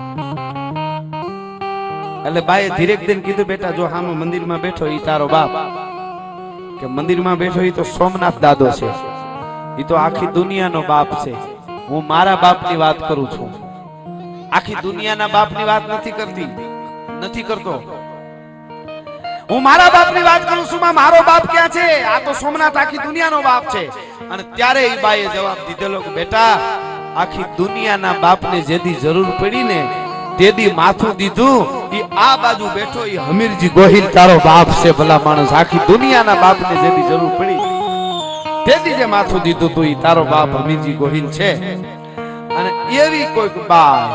એટલે બાઈએ ધીરેક દિન કીધું બેટા જો હામે મંદિરમાં બેઠો ઈ તારો બાપ, કે મંદિરમાં બેઠો ઈ તો સોમનાથ દાદો છે, ઈ તો આખી દુનિયાનો બાપ છે, હું મારા બાપની વાત કરું છું, આખી દુનિયાના બાપની વાત નથી કરતી, નથી કરતો, હું મારા બાપની વાત કરું છું. મારો બાપ ક્યાં છે? આ તો સોમનાથ આખી દુનિયાનો બાપ છે. અને ત્યારે ઈ બાઈએ જવાબ દીધેલો કે બેટા આખી દુનિયાના બાપને જેદી જરૂર પડી ને તેદી માથું દીધું, ઈ આ બાજુ બેઠો ઈ હમીરજી ગોહિલ તારો બાપ છે. ભલા માણસ, આખી દુનિયાના બાપને જેદી જરૂર પડી તેદી જે માથું દીધું તું ઈ તારો બાપ હમીરજી ગોહિલ છે. અને એવી કોઈક બાઈ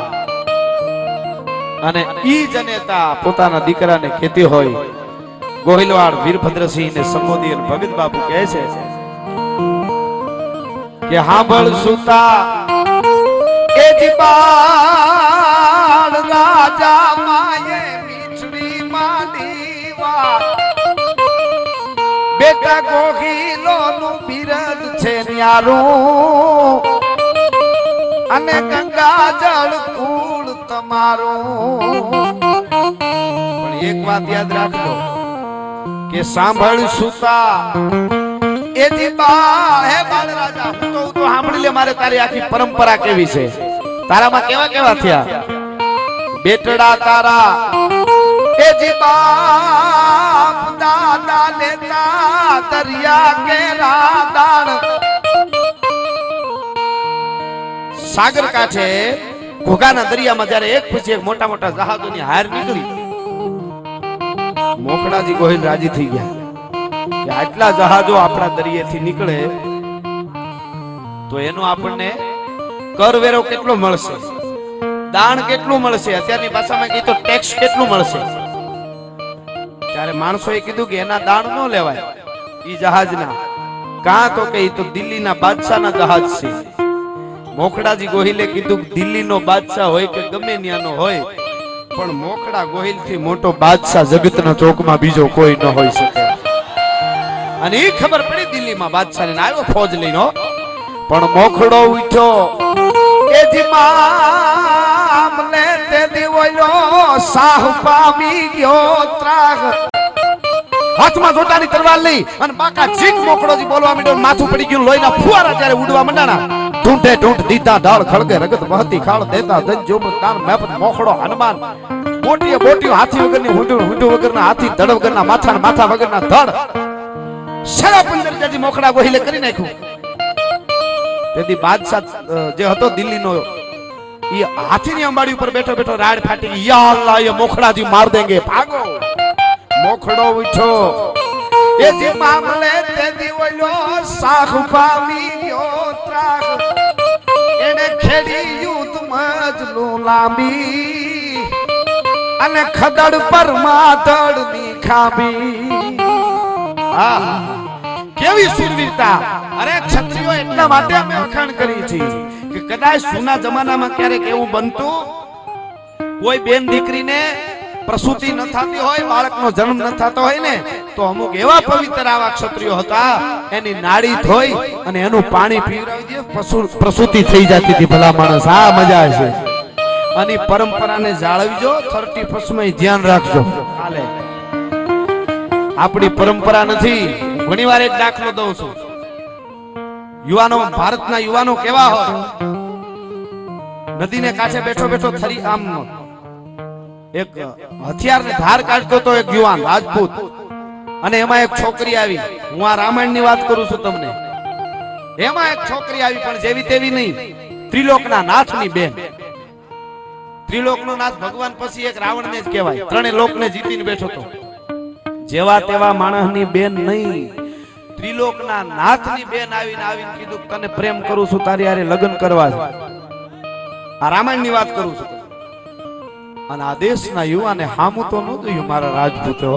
અને ઈ જનેતા પોતાના દીકરાને કહેતી હોય, ગોહિલવાડ વીરભદ્રસિંહ ને સંબોધી અને ભગત બાપુ કહે છે કે હાંભળ સુતા એ જીબાળ રાજા માયે મીઠડી માંડી વાત, બેટા ગોહિલો નું બિરદ છે ન્યારું અને ગંગા જળ કુળ તમારું. પણ એક વાત યાદ રાખજો કે સાંભળ સુતા એ જીબાળ હે બાળ રાજા, હું તો તો સાંભળી લે, મારે તારી આખી પરંપરા કેવી છે, તારામાં કેવા કેવા થયા બેટડા તારા એ જીબાપ દાદા લેતા દરિયા કે રાદાણ, સાગર કાંઠે ઘોઘાના દરિયામાં જ્યારે એક પછી એક મોટા મોટા જહાજોની હાર નીકળી, મોખડાજી ગોહિલ રાજી થઈ ગયા કે આટલા જહાજો આપણા દરિયેથી નીકળે તો એનો આપણને કરવેરો કેટલો મળશે, દાણ કેટલું મળશે, અત્યારની ભાષામાં કીધું ટેક્સ કેટલું મળશે. ત્યારે માણસોએ કીધું કે એના દાણ ન લેવાય ઈ જહાજના, કાં તો કે ઈ તો દિલ્હીના બાદશાહના જહાજ છે. મોખડાજી ગોહિલે કીધું દિલ્હીનો બાદશાહ હોય કે ગમે ત્યાંનો હોય, પણ મોખડા ગોહિલ થી મોટો બાદશાહ જગતના ચોકમાં બીજો કોઈ ન હોઈ શકે. અને એ ખબર પડી દિલ્હીમાં બાદશાહ ને આવ્યો ફોજ લઈને, પણ મોખડો ઉઠ્યો એ જીમામ લે તે દીવયો સાહ પામી ગયો ત્રાગ, હાથમાં જોટાની તલવાર લઈ અને બાકા જીક મોખડોજી બોલવા માંડ્યો, માથું પડી ગયું, લોહીના ફુવારા જ્યારે ઉડવા માંડાણા, ઢૂંઢે ઢૂંઢ દીધા ઢાળ ખળગે રગત વહતી ખાળ દેતા ધન જોમ દાન મેપત મોખડો હનુમાન બોટીએ બોટીઓ હાથી વગરની હુંડું હુંડું વગરના હાથી ધડ વગરના માથા માથા વગરના ધડ સાડા પંદર જેથી મોખડા ગોહિલે કરી નાખ્યું. તેથી બાદશાહ જે હતો દિલ્હીનો એ હાથીની અંબાડી ઉપર બેઠો બેઠો રાડ ફાટી યા અલ્લાહ એ મોખડાજી માર દેંગે ભાગો. મોખડો ઉઠો એ જે મામલે તે દીવલો સાખ પામી ગયો ત્રાગ એને ખેડી યુદ્ધ મજલું લાંબી અને ખદડ પર માથડ ની ખાબી. હા કેવી સુરવીરતા. અરે ક્ષત્રિયો એટલા માટે અમે વખાણ કરી છે કે કદાચ જૂના જમાનામાં ક્યારેક એવું બનતું કોઈ બેન દીકરીને પ્રસૂતિ ન થતી હોય બાળકનો જન્મ ન થતો હોય ને તો અમુક એવા પવિત્ર આવા ક્ષત્રિયો હતા એની નાડી ધોઈ અને એનું પાણી પીવડાવી દે પ્રસૂતિ થઈ જતી હતી. ભલા માણસ આ મજા છે. અને પરંપરાને જાળવજો. થર્ટી ફર્સ્ટ માં ધ્યાન રાખજો. હાલે આપણી પરંપરા નથી. ઘણી વાર એક દાખલો દઉં છું. યુવાનો ભારતના યુવાનો કેવા હોય નદીને કાંઠે બેઠો બેઠો થરી આમ એક હથિયારને ધાર કાઢતો તો એક યુવાન રાજપૂત અને એમાં એક છોકરી આવી. હું આ રામાયણ ની વાત કરું છું તમને. એમાં એક છોકરી આવી પણ જેવી તેવી નહીં, ત્રિલોકના નાથની બેન. ત્રિલોકનો નાથ ભગવાન પછી એક રાવણને જ કહેવાય. ત્રણે લોકને જીતીને બેઠો તો જેવા તેવા માણસની બેન નહીં, ત્રિલોકના નાથની બેન આવીને આવીને કીધું તને પ્રેમ કરું છું, તારી હારે લગ્ન કરવા છે. આ રામાયણ ની વાત કરું છું. અને આ દેશના યુવાને હામું તો ન દયું મારા રાજપૂતો,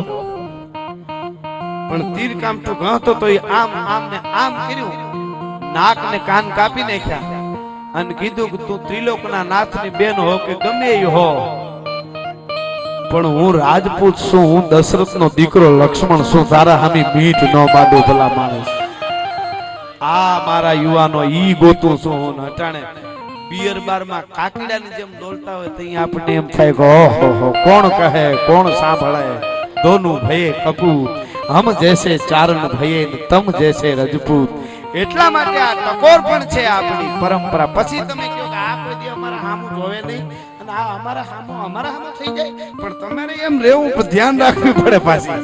પણ તીર કામ તો ગણતો તો આમ આમ ને આમ કર્યું, નાક ને કાન કાપી નાખ્યા અને કીધું કે તું ત્રિલોકના નાથની બેન હો કે ગમે એ હો, પણ હું રાજપૂત છું, હું દશરથનો દીકરો લક્ષ્મણ છું, તારા હામી મીઠ ન બાંધો ભલા માણસ. આ મારા યુવાનો ઈ ગોતું છું હું. અટાણે બિયર બાર માં કાકીડાની જેમ ડોલતા હોય તો આપણને એમ થાય કે ઓહો હો કોણ કહે કોણ સાંભળે. દોનું ભયે કપૂત હમ જૈસે ચારણ ભયે તમ જૈસે રજપૂત. એટલા માટે આ ટકોર પણ છે આપણી પરંપરા. પછી તમે કહો કે આ કોઈ દી અમારા હામું જોવે નહીં અને આ અમારા હામું અમારા હામું થઈ જાય, પણ તમારે એમ રહેવું પણ ધ્યાન રાખવું પડે પાછી.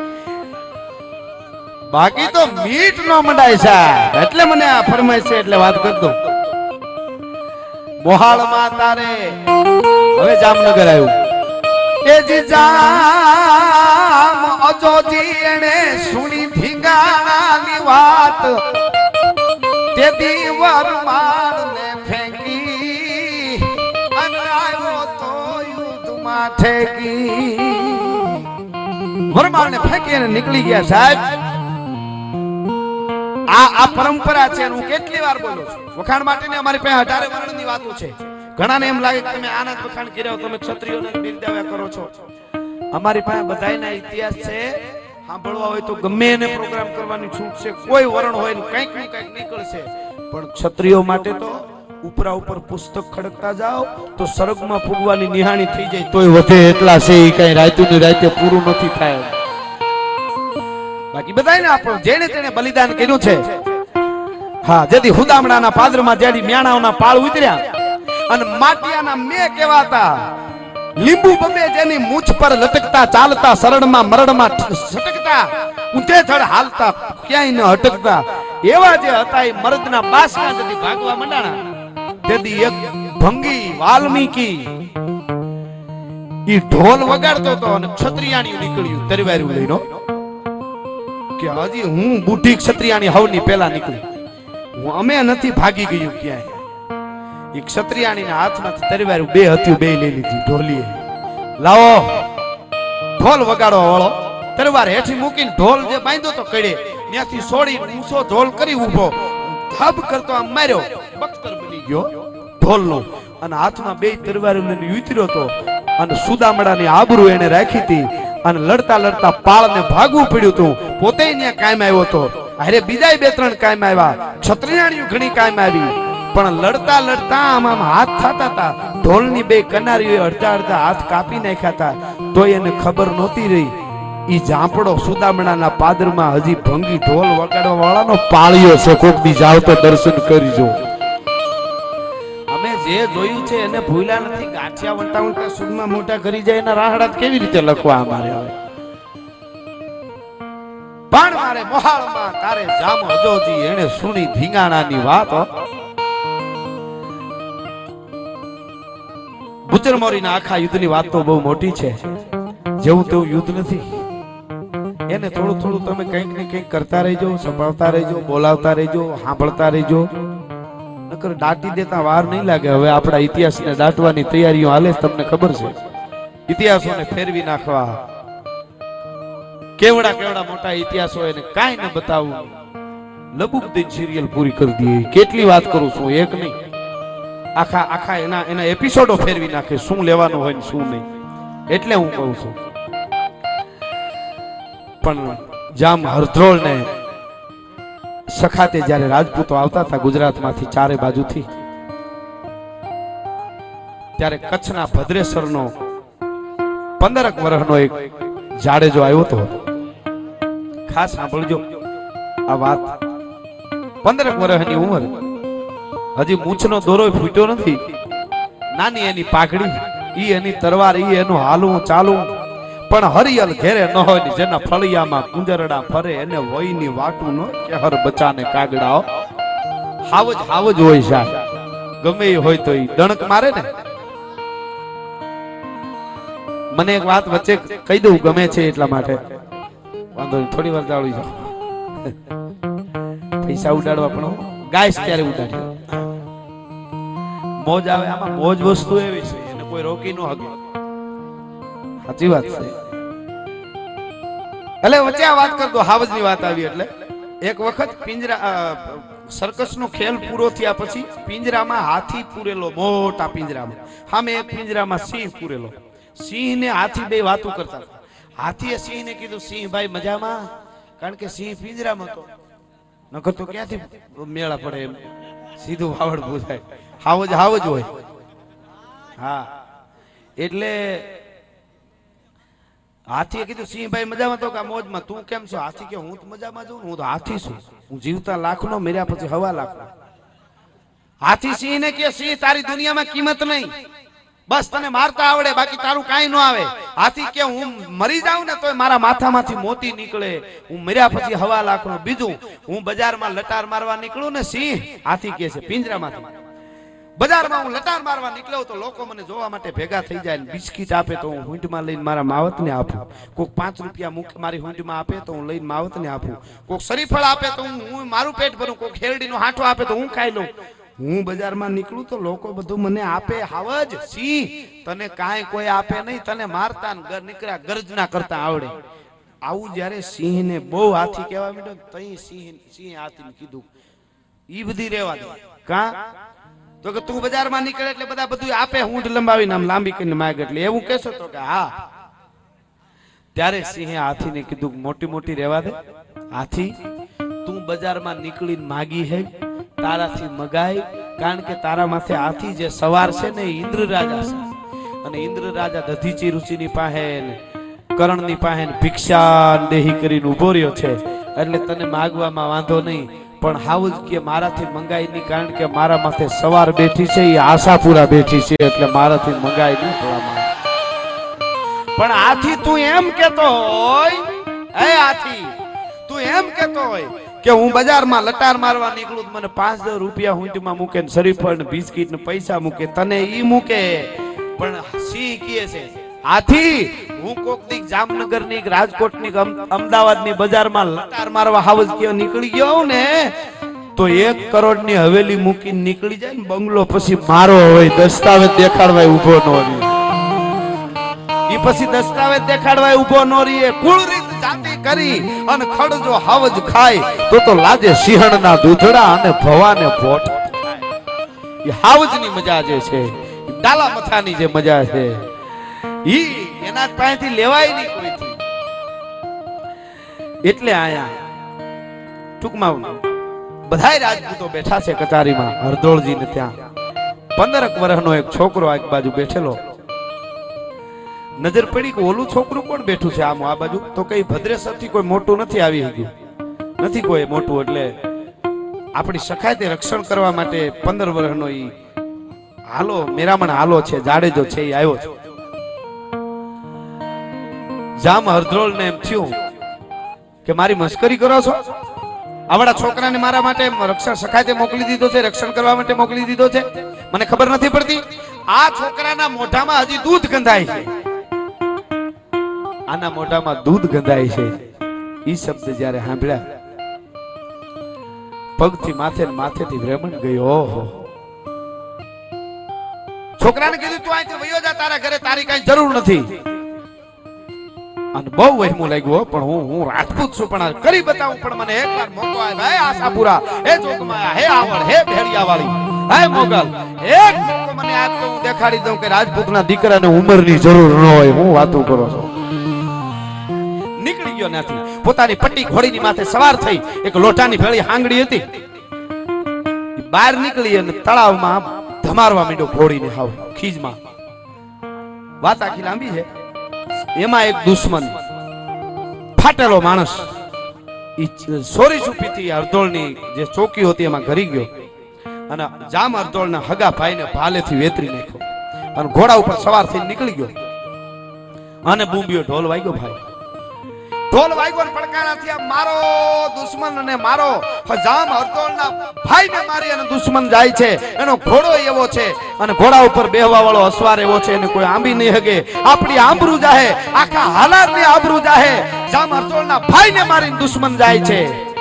બાકી તો મીઠ નો મંડાય છે. એટલે મને આ ફરમાય છે એટલે વાત કરી દઉં. મોહાળમાં તારે હવે જામનગર આવ્યું. એ જી જામ અજોજી એને સુણી ભીંગાણાની વાત તે દીવર મારને ફેંકી અને આવ્યો તો યુદ્ધમાં ઠેકી. વરમાળને ફેંકી અને નીકળી ગયા સાહેબ. આ આ પરંપરા છે. હું કેટલી વાર બોલું છું વખાણ માટેની અમારી પાસે અઢારે વર્ણની વાતો છે. ઘણાને એમ લાગે કે તમે આનંદ વખાણ કર્યા તમે ક્ષત્રિયોને બિરદાવ્યા કરો છો. અમારી પાસે બધાયના ઇતિહાસ છે. સાંભળવા હોય તો ગમે એને પ્રોગ્રામ કરવાની છૂટ છે. કોઈ વરણ હોય ને કંઈક ને કંઈક નીકળશે. પણ ક્ષત્રિયો માટે તો ઉપરા ઉપર પુસ્તક ખડકતા જાઓ તો સ્વર્ગમાં પૂગવાની નિહાણી થઈ જાય તોય વધે એટલા છે. એ કઈ રાયતું ની રાયતે પૂરું નથી થાય. બાકી બધાને આપણો જેને તેને બલિદાન કર્યું છે. હા જેથી હુદામણાના પાદરમાં જેડી મ્યાણાઓના પાળ ઉતર્યા અને માટિયાના મે કેવાતા લીંબુ બબે જેની મૂછ પર લટકતા ચાલતા શરણમાં મરણમાં સટકતા ઊંધે થડ હાલતા ક્યાંય ન અટકતા એવા જે હતા એ મર્દના બાસના જેથી ભાગવા મંડાણા. તેથી એક ભંગી વાલ્મીકી ઈ ઢોલ વગાડતો હતો અને ક્ષત્રિયાણી નીકળ્યું તરવાર્યું લઈને કે હજી હું બુઢી ક્ષત્રિયાણી હવની પહેલા નીકળી. હું અમે નથી ભાગી ગયું ક્યાંય. એ ક્ષત્રિયાણીના હાથમાંથી તરવાર્યું બે હતું બે લઈ લીધી ઢોલીએ. લાવો ઢોલ વગાડવા વાળો તરવાર હેઠી મૂકીને ઢોલ જે બાંધ્યો તો કડે ત્યાંથી છોડી ઊંચો ઢોલ કરી ઊભો ધબ કરતો આમ માર્યો બખ્તર બની ગયો ઢોલનો અને હાથમાં બે તરવાર લઈને ઉતર્યો તો અને સુદામડાની આબરૂ એને રાખી હતી અને લડતા લડતા પાળને ભાગવું પડ્યું હતું. પોતે ત્યાં કાયમ આવ્યો હતો. અરે બીજા બે ત્રણ કાયમ આવ્યા. ક્ષત્રિયાણીઓ ઘણી કાયમ આવી. પણ લડતા લડતા આમ આમ હાથ થતા હતા. ઢોલની બે કનારીઓ અડધા અડધા હાથ કાપી નાખ્યા હતા. તો એને ખબર નહોતી રહી ઈ જાંપડો સુદામણાના પાદરમાં હજી ભંગી ઢોલ વગાડવા વાળાનો પાળ્યો છે. કોક દી જાવ તો દર્શન કરજો. અમે જે જોયું છે એને ભૂલ્યા નથી. ગાંઠિયા વંટા વંટા સુરમાં મોટા કરી જાય એના રાહડા કેવી રીતે લખવા અમારે હવે? પણ મારે મોહાળમાં તારે જામ હજોજી એને સુણી ધીંગાણાની વાત. બુચરમોરીના આખા યુદ્ધની વાત તો બહુ મોટી છે. જેવું તેવું યુદ્ધ નથી. એને થોડું થોડું તમે કંઈક ને કંઈક કરતા રહેજો, સંભાળતા રહેજો, બોલાવતા રહેજો, સાંભળતા રહેજો. નકર દાટી દેતા વાર નહીં લાગે. હવે આપણા ઇતિહાસને દાટવાની તૈયારીઓ હાલે, તમને ખબર છે. ઇતિહાસોને ફેરવી નાખવા, કેવડા કેવડા મોટા ઇતિહાસો એને કાંઈ ન બતાવવું. લબુકદીન સિરિયલ પૂરી કરી દઈએ. કેટલી વાત કરું છું, એક નહીં, આખા આખા એના એના એપિસોડો ફેરવી નાખે, શું લેવાનું હોય ને શું નહીં. એટલે હું કહું છું. પણ જામ હરધ્રોળ ને સખાતે જ્યારે રાજપૂતો આવતા હતા ગુજરાતમાંથી ચારે બાજુથી, ત્યારે કચ્છના ભદ્રેશ્વરનો પંદરક વર્ષનો એક જાડેજો આવ્યો હતો. ખાસ સાંભળજો આ વાત. પંદરક વર્ષની ઉંમર, હજી મૂછનો દોરો ફૂટ્યો નથી. નાની એની પાઘડી, ઈ એની તરવાર, ઈ એનું હાલવું ચાલવું. પણ હરિયલ ઘેરે ન હોય ને જેના ફળિયામાં કુંજરડા ફરે એને વયની વાટું ન કેહર બચાને કાગડાઓ. હાવજ હાવજ હોય છે. ગમે એ હોય તો ઈ ડણક મારે ને. મને એક વાત વચ્ચે કહી દઉં, ગમે છે એટલા માટે વાંધો નહીં, થોડી વાર જાળી જાઓ. પૈસા ઉડાડવા પણ ગાય ત્યારે ઉડાડ્યો. મોજ આવે આમાં. મોજ વસ્તુ એવી છે એને કોઈ રોકી ન શકે. સાચી વાત છે. એટલે વચ્ચે આ વાત કરતો, હાવજની વાત આવી એટલે એક વખત પિંજરા સર્કસ નો ખેલ પૂરો થયા પછી પિંજરામાં હાથી પૂરેલો, મોટા પિંજરામાં. સામે એક પિંજરામાં સિંહ પૂરેલો. સિંહ ને હાથી બે વાતો કરતા હતા. હાથીએ સિંહ ને કીધું, સિંહ ભાઈ મજામાં? કારણ કે સિંહ પિંજરામાં હતો, નકર તો ક્યાંથી મેળા પડે એમ, સીધું વાવડ પૂછાય. હાવજ હાવજ હોય. હા, એટલે હાથીએ કીધું, સિંહ ભાઈ મજામાં? તો કે મોજમાં. તું કેમ છો? હાથી કે હું તો મજામાં છું. હું તો હાથી છું, હું જીવતા લાખ નો, મેર્યા પછી હવા લાખ. હાથી સિંહ ને કે, સિંહ તારી દુનિયામાં કિંમત નહીં, બસ તને મારતા આવડે, બાકી તારું કાંઈ ન આવે. હાથી કે હું મરી જાઉં ને તોય મારા માથામાંથી મોતી નીકળે, હું મર્યા પછી હવા લાખ નો. બીજું, હું બજારમાં લટાર મારવા નીકળું ને સિંહ, હાથી કે છે પિંજરામાંથી, બજારમાં હું લટાર મારવા નીકળ્યો તો લોકો મને જોવા માટે ભેગા થઈ જાય. બિસ્કીટ આપે તો હું હુંડમાં લઈને મારા માવતને આપું. કોક પાંચ રૂપિયા મુખ મારી હુંડમાં આપે તો હું લઈને માવતને આપું. કોક શરીફળ આપે તો હું હું મારું પેટ ભરું. કોક ખેરડીનો હાંઠો આપે તો હું ખાઈ લઉં. હું બજારમાં નીકળું તો લોકો બધું મને આપે. હાવજ સિંહ તને કાંઈ કોઈ આપે નહીં, તને મારતા ને નીકળ્યા ગર્જના કરતા આવડે. આવું જયારે સિંહ ને બહુ હાથી કહેવા માંડ્યો, તઈ સિંહ સિંહ હાથીને કીધું, ઈ બધી રેવા દે. કા તો કે તું બજારમાં નીકળે એટલે બધા બધું આપે, ઊંટ લંબાવીને આમ લાંબી કરીને માગ, એટલે એવું કહેશો તો કે હા. ત્યારે સિંહે હાથીને કીધું, મોટી મોટી રેવા દે હાથી, તું બજારમાં નીકળીને માગી હે, તારાથી મગાય. કારણ કે તારા માથે હાથી જે સવાર છે ને ઇન્દ્ર રાજા છે, અને ઇન્દ્ર રાજા દધીચી ઋષિની પાસે ને કરણની પાસે ભિક્ષા દેહી કરીને ઉભો રહ્યો છે, એટલે તને માગવામાં વાંધો નહીં. પણ હાઉસ કે મારાથી મંગાઈ નહીં, કારણ કે મારા માથે સવાર બેઠી છે, એ આશાપુરા બેઠી છે, એટલે મારાથી મંગાઈ નહીં થવામાં. પણ હાથી તું એમ કેતો હોય, એ હાથી તું એમ કેતો હોય કે હું બજારમાં લટાર મારવા નીકળું, મને પાંચ દસ રૂપિયા હુંટમાં મૂકે, શરીફળ ને બિસ્કીટ ને પૈસા મૂકે, તને ઈ મૂકે. પણ સિંહ કહે છે, હાથી હું કોક દી જામનગર ની, રાજકોટ ની, અમદાવાદ ની બજારમાં લટાર મારવા હાવજ કે નીકળી ગયો ને તો એક કરોડ ની હવેલી મૂકીને નીકળી જાય ને બંગલો, પછી મારો હોય દસ્તાવેજ દેખાડવાય ઉભો નો રહે. ઈ પછી દસ્તાવેજ દેખાડવાય ઉભો નો રહે. કુળ રીત જાતિ કરી અને ખડજો હાવજ ખાય તો તો લાજે સિંહણના દૂધડા અને ભવાને ભોટ. ઈ હાવજ ની મજા જે છે, ડાલા મથાની જે મજા છે, ઈ એના પાસેથી લેવાય નહીં કોઈથી. એટલે આયા ટૂંકમાં બધાય રાજપૂતો બેઠા છે કચારીમાં હરદોળજી ને ત્યાં. પંદરક વર્ષનો એક છોકરો આ બાજુ બેઠેલો. નજર પડી કે ઓલું છોકરું કોણ બેઠું છે આમ આ બાજુ, તો કઈ ભદ્રેશ્વર થી કોઈ મોટું નથી આવી ગયું, નથી કોઈ મોટું. એટલે આપણી સખાયતે રક્ષણ કરવા માટે પંદર વર્ષનો ઈ હાલો મેરામણ હાલો છે, જાડેજો છે એ આવ્યો છે. જામ હરદ્રોળ ને એમ થયું કે મારી મસ્કરી કરો છો? આવડા છોકરાને મારા માટે રક્ષણ સખાતે મોકલી દીધો છે, રક્ષણ કરવા માટે મોકલી દીધો છે, મને ખબર નથી પડતી? આ છોકરાના મોઢામાં હજી દૂધ ગંધાય છે, આના મોઢામાં દૂધ ગંધાય છે. ઈ શબ્દ જ્યારે સાંભળ્યા પગથી માથે માથેથી ભ્રમણ ગયો. ઓહો, છોકરાને કીધું તું અહીંથી વયો જા, તારા ઘરે તારી કઈ જરૂર નથી. અને બહુ વહેમું લાગ્યું, પણ હું હું રાજપૂત છું, પણ કરી બતાવું, પણ મને એકવાર મોકો આપ્યો. હે આશાપુરા, હે જોગમાયા, હે આવડ, હે ભેડિયાવાળી, હે મોગલ, એક મોકો મને આપ તો હું દેખાડી દઉં કે રાજપૂતના દીકરાને ઉંમરની જરૂર ન હોય. હું વાતું કરો છો? નીકળી ગયો નથી. પોતાની પટ્ટી ઘોડીની માથે સવાર થઈ, એક લોટાની ભેળી હાંગડી હતી, બહાર નીકળી અને તળાવમાં ધમારવા માંડ્યો ઘોડીને. હાવ ખીજમાં. વાત આખી લાંબી છે. એમાં એક દુશ્મન ફાટેલો માણસ સોરી છુપીથી હરદોળની જે ચોકી હતી એમાં ઘરી ગયો અને જામ હરદોળના હગા ભાઈને ભાલેથી વેતરી નાખ્યો અને ઘોડા ઉપર સવાર થઈને નીકળી ગયો અને બૂંબીઓ ઢોલ વાગ્યો. ભાઈ ઢોલ વાગ્યો ને પડકારાથી મારો દુશ્મન અને મારો જામ હરદોળના ભાઈને મારી અને દુશ્મન જાય છે. એનો ઘોડો એવો છે અને ઘોડા ઉપર બેહવા વાળો અસવાર એવો છે, એને કોઈ આંબી નહીં હગે. આપણી આંબરૂ જાહે, આખા હાલારની આંબરૂ જાહે. જામ હરદોળના ભાઈને મારીને દુશ્મન જાય છે.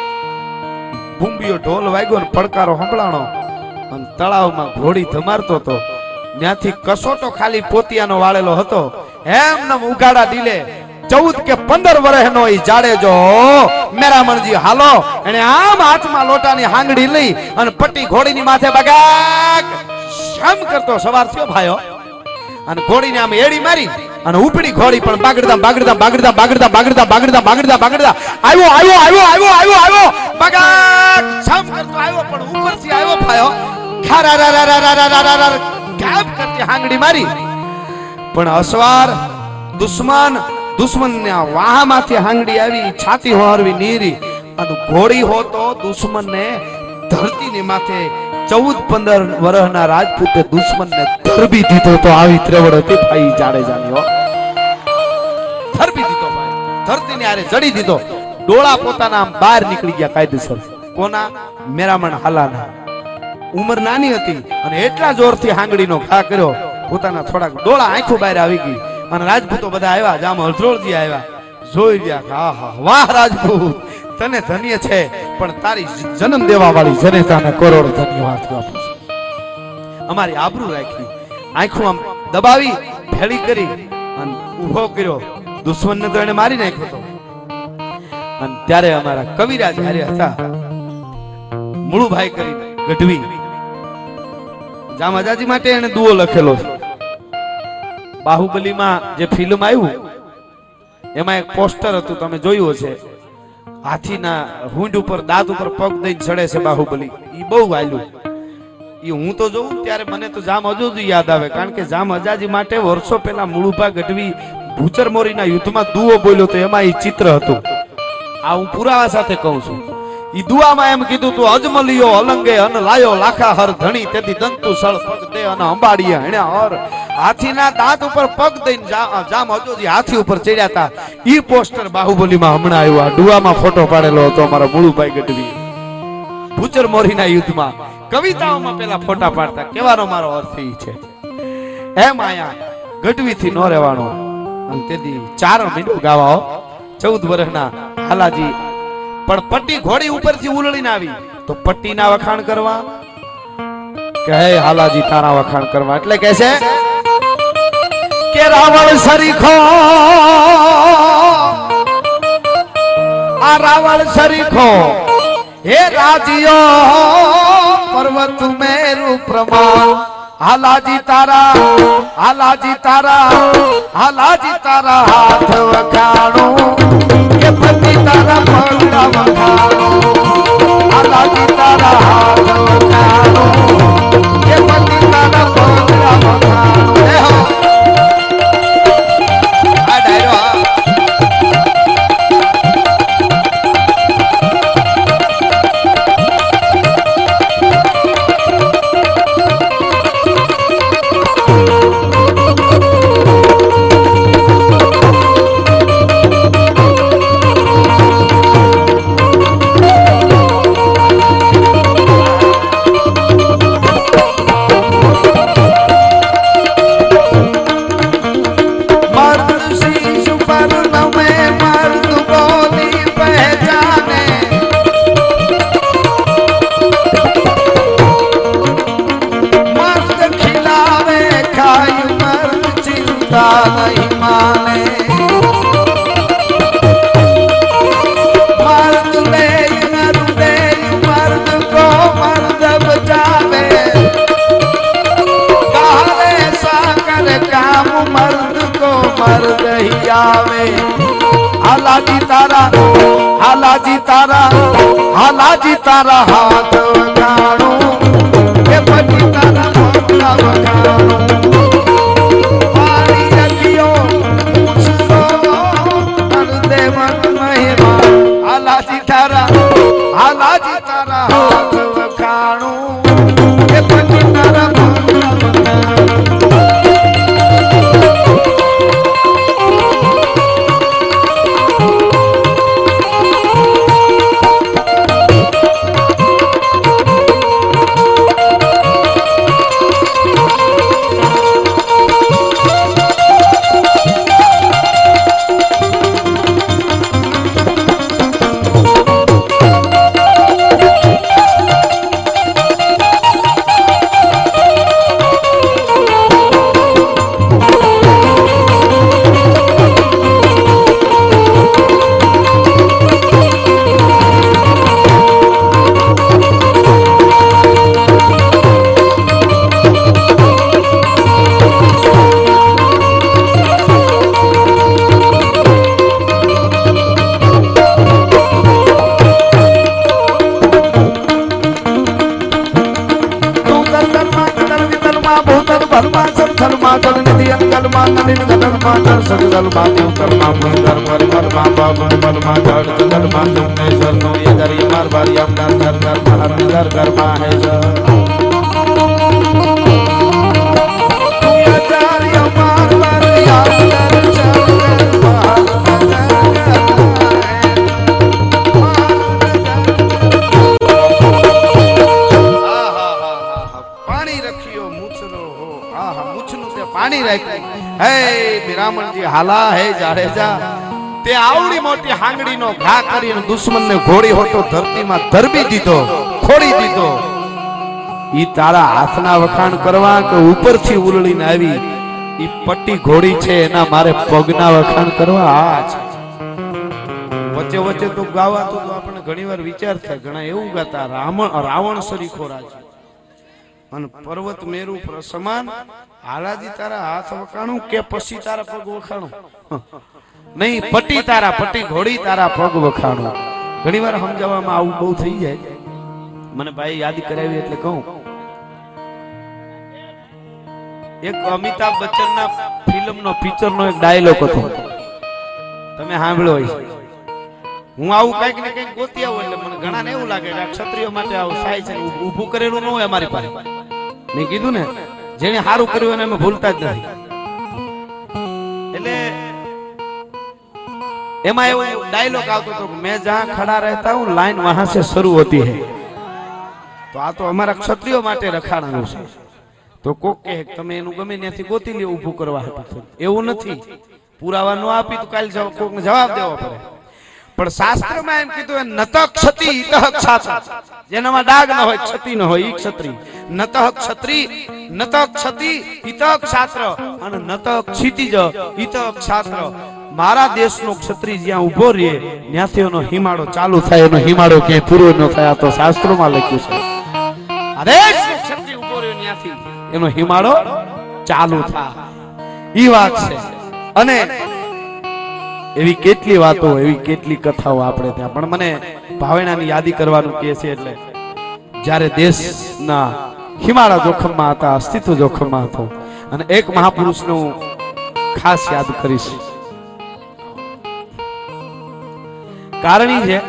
બૂંબીઓ ઢોલ વાગ્યો ને પડકારો સંભળાણો અને તળાવમાં ઘોડી ધમારતો હતો. ત્યાંથી કસોટો ખાલી પોતિયાનો વાળેલો હતો. એમને ઉગાડા દિલે ચૌદ કે પંદર વર્ષનો ઈ જાડેજો મેરામણજી હાલો, એને આમ હાથમાં લોટાની હાંગડી લઈ અને પટ્ટી ઘોડીની માથે બગાક શમ કરતો સવાર થયો ભાઈઓ. અને ઘોડીને આમ એડી મારી અને ઉપડી ઘોડી પણ બાગડતા બાગડતા બાગડતા બાગડતા બાગડતા બાગડતા બાગડતા બાગડતા આવ્યો આવ્યો આવ્યો આવ્યો આવ્યો આવ્યો બગાક શમ કરતો આવ્યો, પણ ઉપરથી આવ્યો ભાઈઓ. ખારા રા રા રા રા રા રા કામ કરતી હાંગડી મારી, પણ અસવાર દુશ્મન દુશ્મનના વાહમાંથી હાંગડી આવી, છાતી હોરવી નીરી અને ઘોડી હોતો દુશ્મનને ધરતીની માથે ચૌદ પંદર વર્ષના રાજપૂતે દુશ્મનને ધરબી દીધો. તો આવી ત્રેવડ હતી ભાઈ જાડેજાની. હો, ધરબી દીધો ભાઈ, ધરતીને આરે જડી દીધો. ડોળા પોતાના બહાર નીકળી ગયા કાયદેસર. કોના? મેરામણ હાલાના. ઉંમર નાની હતી અને એટલા જોરથી હાંગડીનો ઘા કર્યો, પોતાના થોડાક ડોળા આંખો બહાર આવી ગઈ. અને રાજપૂતો બધા આવ્યા, જામ હરદ્રોળજી આવ્યા, જોઈ ગયા. હા હા, વાહ રાજપૂત, તને ધન્ય છે, પણ તારી જન્મ દેવા વાળી જનેતાને કરોડ ધન્યવાદ આપું છું. અમારી આબરૂ રાખી, આંખો આમ દબાવી ભેળી કરી અને ઉભો કર્યો. દુશ્મનને તો એને મારી નાખ્યો હતો. અને ત્યારે અમારા કવિરાજ હારે હતા, મુળુભાઈ કરી ગઢવી, જામ અજાજી માટે એને દુઓ લખેલો છે. બાહુબલીમાં જે ફિલ્મ આવ્યું એમાં એક પોસ્ટર હતું, તમે જોયું હશે. હાથીના હુંડ ઉપર દાંત ઉપર પગ દઈને ચડે છે બાહુબલી. ઈ બહુ વાયલું. ઈ હું તો જોઉં ત્યારે મને તો જામ અજાજી યાદ આવે, કારણ કે જામ અજાજી માટે વર્ષો પહેલા મુળુભા ગઢવી ભૂચર મોરીના યુદ્ધમાં દુઓ બોલ્યો તો એમાં ઈ ચિત્ર હતું. આ હું પુરાવા સાથે કહું છું. ઈ દુઆમાં એમ કીધું તું અજમલિયો અલંગે અન લાયો લાખા હર ધણી તેથી દંતુ સળ પગ દે અને અંબાડીયા હેણે હર. હાથીના દાંત ઉપર પગ દઈને જામ અજોજી હાથી ઉપર ચડ્યા હતા. ઈ પોસ્ટર બાહુબલીમાં હમણાં આવ્યું. આ દુઆમાં ફોટો પાડેલો હતો અમારા મુળુભાઈ ગઢવી ભૂચર મોરીના યુદ્ધમાં. કવિતાઓમાં પેલા ફોટા પાડતા. કહેવાનો મારો અર્થ ઈ છે, એમ આયા ગઢવી થી નો રહેવાનો. અને તેથી ચાર મહિનો ગાવા ચૌદ વર્ષના હાલાજી. પણ પટ્ટી ઘોડી ઉપરથી ઉલળીને આવી તો પટ્ટીના વખાણ કરવા કે હે હાલાજી તારા વખાણ કરવા. એટલે કે છે કે રાવણ સરીખો, આ રાવણ સરીખો હે રાજીઓ પર્વત મેરુ પ્રમાણ. હાલાજી તારા હાલાજી તારા હાલાજી તારા હાથ વખાણો કે પતિ તારા પગલા વખાણો. હાલાજી તારા હાથ વખાણો કે પતિ તારા પગલા વખાણો. હે હો આ ડાયરો पिता नहीं माने मर्द ले मर्द ले मर्द को मर्द बचावे काले साकर काम मर्द को मर्द ही आवे हालाजी तारा हालाजी तारा हालाजी तारा हाथ वगाड़ू के पटी तारा हाथ वगाड़ू पानी रखियो पूछो कर दे मन महिमा हालाजी तारा हालाजी तारा हाथ वगाड़ू के पटी तारा हाथ वगाड़ू હાલા હે જાડેજા તે આવડી મોટી હાંગડીનો ઘા કરીને દુશ્મનને ઘોડી હોટો ધરતીમાં ધરબી દીધો ખોડી દીધો ઈ તારા હાથના વખાણ કરવા કે ઉપરથી ઉલળીને આવી ઈ પટ્ટી ઘોડી છે એના મારે પગના વખાણ કરવા આ છે વચ્ચે વચ્ચે તો ગાવા તો આપણે ઘણીવાર વિચાર થાય ઘણા એવું ગાતા રાવણ રાવણ સરીખો રાજ અને પર્વત મેરુ સમાન હાલાજી તારા હાથ વખાણું કે પછી તારા પગ વખાણું નહીં પટ્ટી તારા પટ્ટી ઘોડી તારા પગ વખાણું ઘણીવાર સમજાવવામાં આવું બહુ થઈ જાય મને ભાઈ યાદ કરાવી એટલે કહું એક અમિતાભ બચ્ચન ના ફિલ્મ નો પિક્ચર નો એક ડાયલોગ હતો તમે સાંભળ્યો હોય હું આવું કઈક ને કઈક ગોતી આવું એટલે મને ઘણા ને એવું લાગે કે ક્ષત્રિયો માટે આવું થાય છે ઊભું કરેલું ન હોય અમારી પાસે મેં કીધું ને જેને સારું કર્યું એને અમે ભૂલતા જ નથી એટલે એમાં એવો ડાયલોગ આવતો હતો મેં જહાં ખડા રહેતા હું લાઈન વહાં से शुरू होती है તો આ તો અમારા ક્ષત્રિયો માટે રખાડાનું છે તો કોક કહે તમે એનું ગમે ત્યાંથી ગોતી લે ઊભું કરવા હતું એવું નથી પુરાવા ન આપી તો કાલ કોકને જવાબ દેવો પડે પણ શાસ્ત્રમાં એમ કીધું નત ક્ષતિ ઇતઃ ક્ષાત્ર જેનામાં ડાગ ન હોય ક્ષતિ ન હોય ઈ ક્ષત્રિય નત ક્ષત્રિ નત ક્ષતિ ઇતઃ ક્ષાત્ર અને નત ક્ષિતિજ ઇતઃ ક્ષાત્ર મારા દેશનો ક્ષત્રિય જ્યાં ઊભો રહે ત્યાંથી એનો હિમાળો ચાલુ થાય એનો હિમાળો ક્યાંય પૂરો ન થાય તો શાસ્ત્રોમાં લખ્યું છે આ દેશનો ક્ષત્રિય ઊભો રહ્યો ત્યાંથી એનો હિમાળો ચાલુ થાય ઈ વાત છે અને એવી કેટલી વાતો એવી કેટલી કથાઓ આપણે ત્યાં પણ મને ભાવેણાની યાદી કરવાનું કહે છે એટલે જ્યારે દેશના હિમાળા જોખમમાં હતા અસ્તિત્વ જોખમમાં હતો અને એક મહાપુરુષનું ખાસ યાદ કરીશ કારણી છે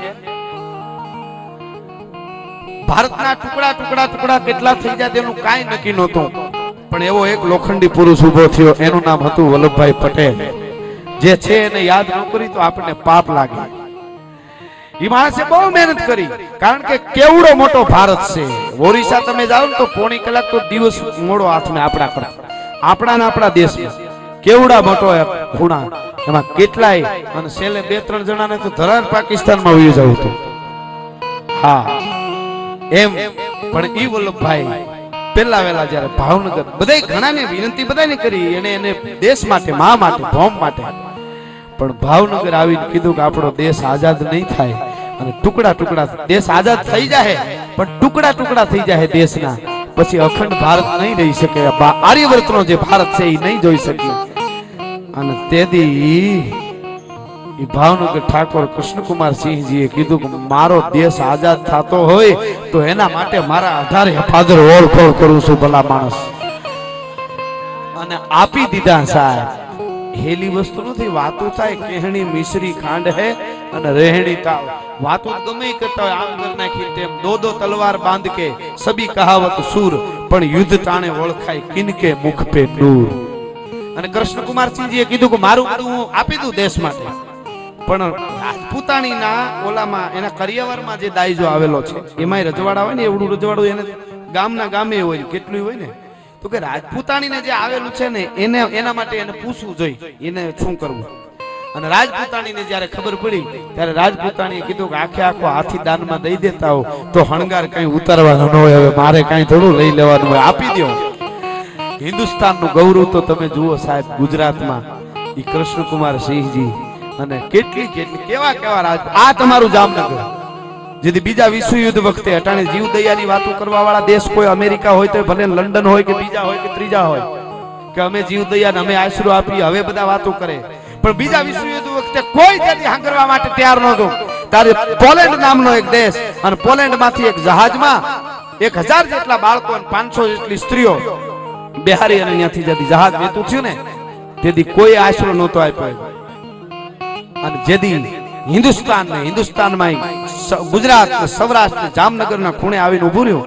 ભારતના ટુકડા ટુકડા ટુકડા કેટલા થઈ જાય તેનું કાંઈ નક્કી નહોતું પણ એવો એક લોખંડી પુરુષ ઉભો થયો એનું નામ હતું વલ્લભભાઈ પટેલ જે છે એને યાદ ન કરી તો આપણને પાપ લાગે ઈ માણસે બહુ મહેનત કરી કારણ કે કેવડો મોટો ભારત છે ઓરિસ્સા તમે જાઓ ને તો પોણી કલાક તો દિવસ મોડો હાથમાં આપણા કરા આપણા ને આપણા દેશમાં કેવડા મોટો ખૂણા એમાં કેટલાય અને છેલ્લે બે ત્રણ જણાને તો ધરાર પાકિસ્તાનમાં વયું જવું હતું હા એમ પણ ઈ વલ્લભભાઈ પેલા વેલા જ્યારે ભાવનગર બધાય ઘણાને વિનંતી બધાને કરી, એને એને દેશ માટે, મા માટે, ભોમ માટે, પણ ભાવનગર આવીને કીધું કે આપણો દેશ આઝાદ નહીં થાય અને ટુકડા ટુકડા, દેશ આઝાદ થઈ જાય પણ ટુકડા ટુકડા થઈ જાય દેશના, પછી અખંડ ભારત નહીં રહી શકે, આર્યવર્તનો જે ભારત છે એ નહીં જોઈ શકે. અને તેથી એ ભાવનગર ઠાકોર કૃષ્ણકુમાર સિંહજીએ કીધું કે મારો દેશ આઝાદ થતો હોય તો એના માટે મારા અઢારે હેફાજર ઓળખોળ કરું છું ભલા માણસ. અને આપી દીધા સાહેબ. હેલી વસ્તુ નથી, વાતો થાય કેહણી મિશ્રી ખાંડ હે અને રહેણી તાવ. વાતો ગમે કરતા હોય, આમ કર નાખી તેમ, દો દો તલવાર બાંધ કે સબી કહાવત સૂર, પણ યુદ્ધ ટાણે ઓળખાય કિનકે મુખ પે નૂર. અને કૃષ્ણકુમાર સિંહજીએ કીધું કે મારું બધું હું આપી દઉં દેશ માટે, પણ રાજપૂતાણીના ઓલામાં એના કરિયાવરમાં જે દાઈજો આવેલો છે એમાંય રજવાડા હોય ને, એવડું રજવાડું એને ગામના ગામે હોય, કેટલું હોય ને, તો કે રાજપૂતાણીને જે આવેલું છે ને એને એના માટે એને પૂછવું જોઈએ એને શું કરવું. અને રાજપૂતાણીને જ્યારે ખબર પડી ત્યારે રાજપૂતાણીએ કીધું કે આખે આખો હાથી દાનમાં દઈ દેતા હો તો હણગાર કઈ ઉતારવાનો ન હોય, હવે મારે કઈ થોડું લઈ લેવાનું હોય, આપી દો. હિન્દુસ્તાનનું ગૌરવ તો તમે જુઓ સાહેબ, ગુજરાતમાં ઈ કૃષ્ણકુમાર સિંહજી અને કેટલી કેટલી કેવા કેવા રાજ. આ તમારું જામનગર, જેથી બીજા વિશ્વ યુદ્ધ વખતે અટાણે જીવદયાની વાતો કરવા વાળા દેશ કોઈ અમેરિકા હોય તો ભલે લંડન હોય કે બીજા હોય કે ત્રીજા હોય કે અમે જીવદયા અમે આશરો આપી, હવે બધા વાતો કરે, પણ બીજા વિશ્વ યુદ્ધ વખતે કોઈ જાતિ હાંકરવા માટે તૈયાર નહોતો. ત્યારે પોલેન્ડ નામનો એક દેશ, અને પોલેન્ડ માંથી એક જહાજમાં એક હજાર જેટલા બાળકો અને પાંચસો જેટલી સ્ત્રીઓ બિહારી અને ત્યાંથી જતી જહાજ વેતું થયું ને તેથી કોઈ આશરો નહોતો આપ્યો. અને જેથી હિન્દુસ્તાન ને હિન્દુસ્તાનમાં ગુજરાત, સૌરાષ્ટ્ર, જામનગરના ખૂણે આવીને ઉભું રહ્યું,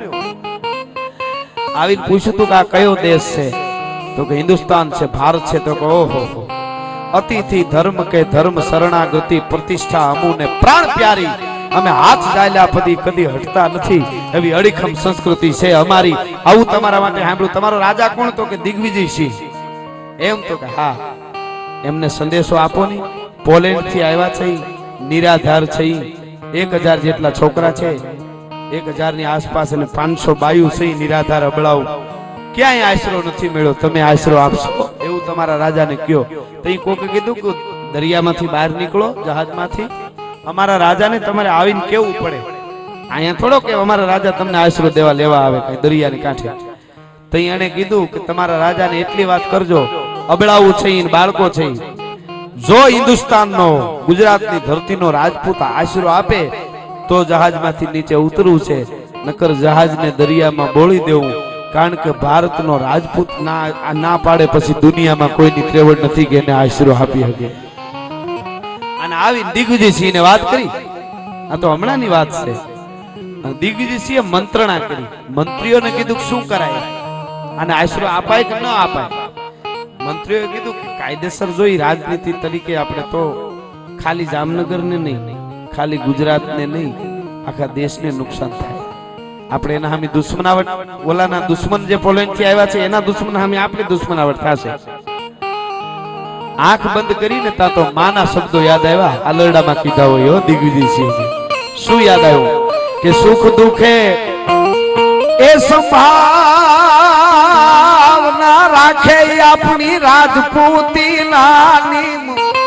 આવીને પૂછ્યું તું કે આ કયો દેશ છે? તો કે હિન્દુસ્તાન છે, ભારત છે. તો કે ઓહો, અતિથિ ધર્મ કે ધર્મ શરણાગતિ પ્રતિષ્ઠા અમુને પ્રાણ પ્યારી, અમે હાથ ચાલ્યા પછી કદી હટતા નથી, એવી અડીખમ સંસ્કૃતિ છે અમારી. આવું તમારા માટે સાંભળ્યું. તમારો રાજા કોણ? તો કે દિગ્વિજય સિંહ. એમ? તો કે હા. એમને સંદેશો આપો ની, પોલેન્ડ થી આવ્યા છે, નિરાધાર છે, એક હજાર જેટલા છોકરા છે, એક હજાર ની આસપાસ, અને પાંચસો બાયુ છે નિરાધાર અબળાવ, ક્યાંય આશરો નથી મળ્યો, તમે આશરો આપશો એવું તમારા રાજાને કયો. તો એ કોકે કીધું કે દરિયામાંથી બહાર નીકળો, જહાજમાંથી, અમારા રાજાને તમારે આવીને કેવું પડે, અહીંયા થોડો કે અમારા રાજા તમને આશરો દેવા લેવા આવે કઈ દરિયાની કાંઠે. તો એને કીધું કે તમારા રાજાને એટલી વાત કરજો, અબળાવું છે બાળકો છે, જો હિન્દુસ્તાનનો, ગુજરાતની ધરતીનો રાજપૂત આશરો આપે તો જહાજમાંથી નીચે ઉતરવું છે, નકર જહાજને દરિયામાં બોળી દેવું, કારણ કે ભારતનો રાજપૂત ના ના પાડે પછી દુનિયામાં કોઈની ત્રેવડ નથી કે એને આશરો આપી શકે. અને આવી દિગ્વિજયસિંહને વાત કરી, આ તો હમણાંની વાત છે. દિગ્વિજયસિંહે મંત્રણા કરી, મંત્રીઓને કીધું શું કરાય, અને આશરો અપાય કે ન અપાય. મંત્રીઓએ કીધું કે કાયદેસર જોઈ રાજનીતિ તરીકે આપણે તો ખાલી જામનગરને નહીં, ખાલી ગુજરાતને નહીં, આખા દેશને નુકસાન થાય. આપણે એના સામે દુશ્મનાવટ, ઓલાના દુશ્મન જે પોલેન્ડ થી આવ્યા છે એના દુશ્મન સામે આપણી દુશ્મનાવટ થશે. આંખ બંધ કરીને તા તો માના શબ્દો યાદ આવ્યા, આલરડામાં કીધા હોય હો દિગ્વિજયસિંહ. શું યાદ આવ્યું? કે સુખ દુખે એ સંભાવના રાખે આપણી રાજપૂતી નાની,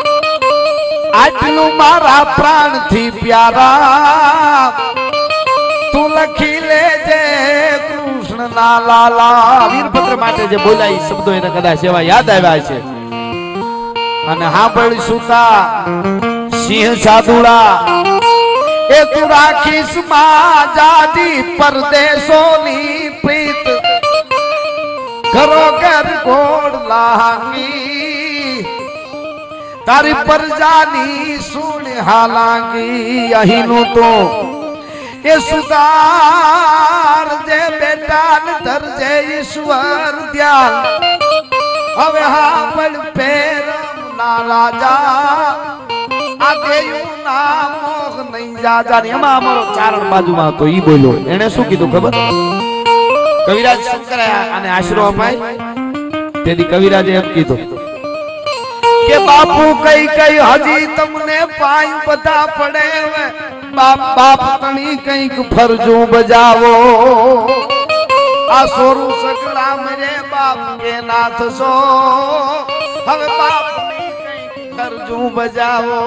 આટલું મારા પ્રાણ થી પ્યારા તું લખી લેજે કૃષ્ણ ના લાલા. વીરભદ્ર માટે જે બોલાય શબ્દો એને કદાચ એવા યાદ આવ્યા છે. અને હા પડી સુતા સિંહ સાધુડા એ તું રાખીશ માં જાજી પરદેશોની પ્રીત, ઘરો ઘર ગોળ લાંગી તારી પરજાની સુણ હાલાંગી. અહીંનું તો એ સુધાર જે બેટા ધરજે ઈશ્વર ધ્યાન, હવે હા પણ પેર ના રાજા આગેયું ના મોહ નહીં જાજા. એમાં અમારો ચારણ બાજુમાં હતો, ઈ બોલ્યો. એને શું કીધું ખબર? કવિરાજ શંકર અને આશરો અપાય તેથી કવિરાજે એમ કીધું કે બાપુ કઈ કઈ હજી તમને પાઈ બધા પડે, બાપ બાપ તણી કઈક ફરજો બજાવો, આ સોરું સકડા મરે બાપ કે નાથ સો હવે બાપ ની કઈ કરજું બજાવો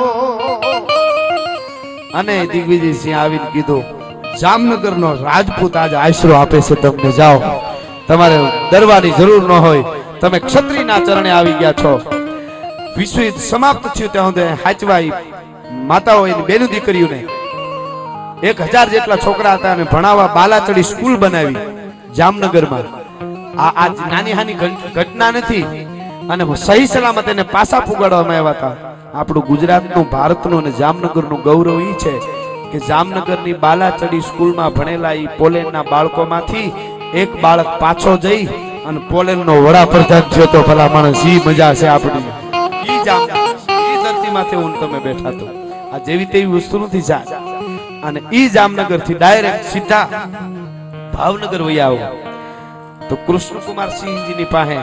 અને દિગ્વિજય સિંહ આવીને કીધું જામનગર નો રાજપૂત આજ આશરો આપે છે તમને જાઓ તમારે દરવાની જરૂર ન હોય તમે ક્ષત્રિયના ચરણે આવી ગયા છો વિશ્વ યુદ્ધ સમાપ્ત થયું ત્યાં સુધી હાચવાઈ માતાઓ એની બેનું દીકરીઓને એક હજાર જેટલા છોકરા હતા અને ભણાવવા બાલાચડી સ્કૂલ બનાવી જામનગરમાં આ આજ નાની હાની ઘટના નથી અને સહી સલામત એને પાસા પુગાડવામાં આવ્યા હતા આપણું ગુજરાતનું ભારતનું અને જામનગરનું ગૌરવ ઈ છે કે જામનગરની બાલાચડી સ્કૂલમાં ભણેલા ઈ પોલેન્ડના બાળકોમાંથી એક બાળક પાછો જઈ અને પોલેન્ડનો વડાપ્રધાન થયો તો ભલા માણસ ઈ મજા છે આપણી ઈ જામનગર ઈ ધરતીમાંથી હું તમે બેઠા તો આ જેવી તેવી વસ્તુ નથી જા અને ઈ જામનગર થી ડાયરેક્ટ સીધા ભાવનગર વહી આવો તો કૃષ્ણકુમાર સિંહજી ની પાસે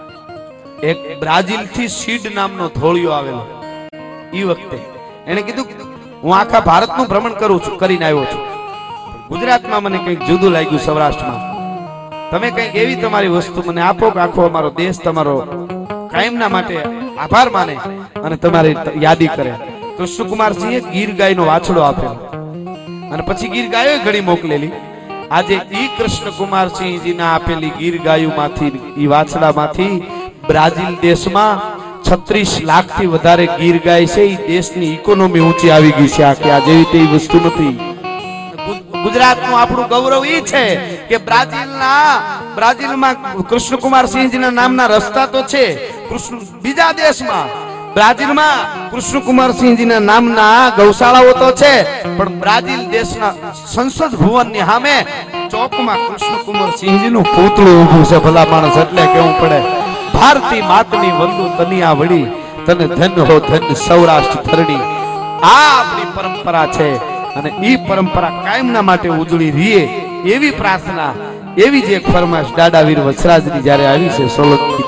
એક બ્રાઝિલ થી સીડ નામનો ધોળિયો આવેલો ઈ વખતે એને કીધું હું આખા ભારતનું ભ્રમણ કરું છું કરીને આવ્યો છું ગુજરાતમાં મને કંઈક જુદું લાગ્યું સૌરાષ્ટ્રમાં તમે કંઈક એવી તમારી વસ્તુ મને આપો કે આખો અમારો દેશ તમારો કાયમના માટે આભાર માને અને તમારી યાદી કરે કૃષ્ણકુમાર સિંહે ગીર ગાયનો વાછડો આપેલો અને પછી ગીર ગાયો ઘણી મોકલેલી આજે ઈ કૃષ્ણકુમાર સિંહજીના આપેલી ગીર ગાયોમાંથી ઈ વાછડામાંથી બ્રાઝિલ દેશમાં છત્રીસ લાખ થી વધારે ગીર ગાય છે ઈ દેશની ઇકોનોમી ઊંચી આવી ગઈ છે આખી આ જેવી તેવી વસ્તુ નથી ગુજરાતનું આપણું ગૌરવ ઈ છે કે બ્રાઝિલના બ્રાઝિલમાં કૃષ્ણકુમાર સિંહજીના નામના રસ્તા તો છે કૃષ્ણ બીજા દેશમાં બ્રાઝિલમાં કૃષ્ણકુમાર સિંહજીના નામના ગૌશાળાઓ તો છે પણ બ્રાઝિલ દેશના સંસદ ભવનની સામે ચોકમાં કૃષ્ણકુમાર સિંહજીનું પૂતળું ઊભું છે ભલા માણસ એટલે કેવું પડે ભારતી માતની વંદુ તનિયા વડી તને ધન હો ધન સૌરાષ્ટ્ર ધરણી આ આપણી પરંપરા છે અને ઈ પરંપરા કાયમના માટે ઉજળી રહે એવી પ્રાર્થના એવી જ એક ફરમાશ દાદાવીર વસરાજની જ્યારે આવી છે સોલંકી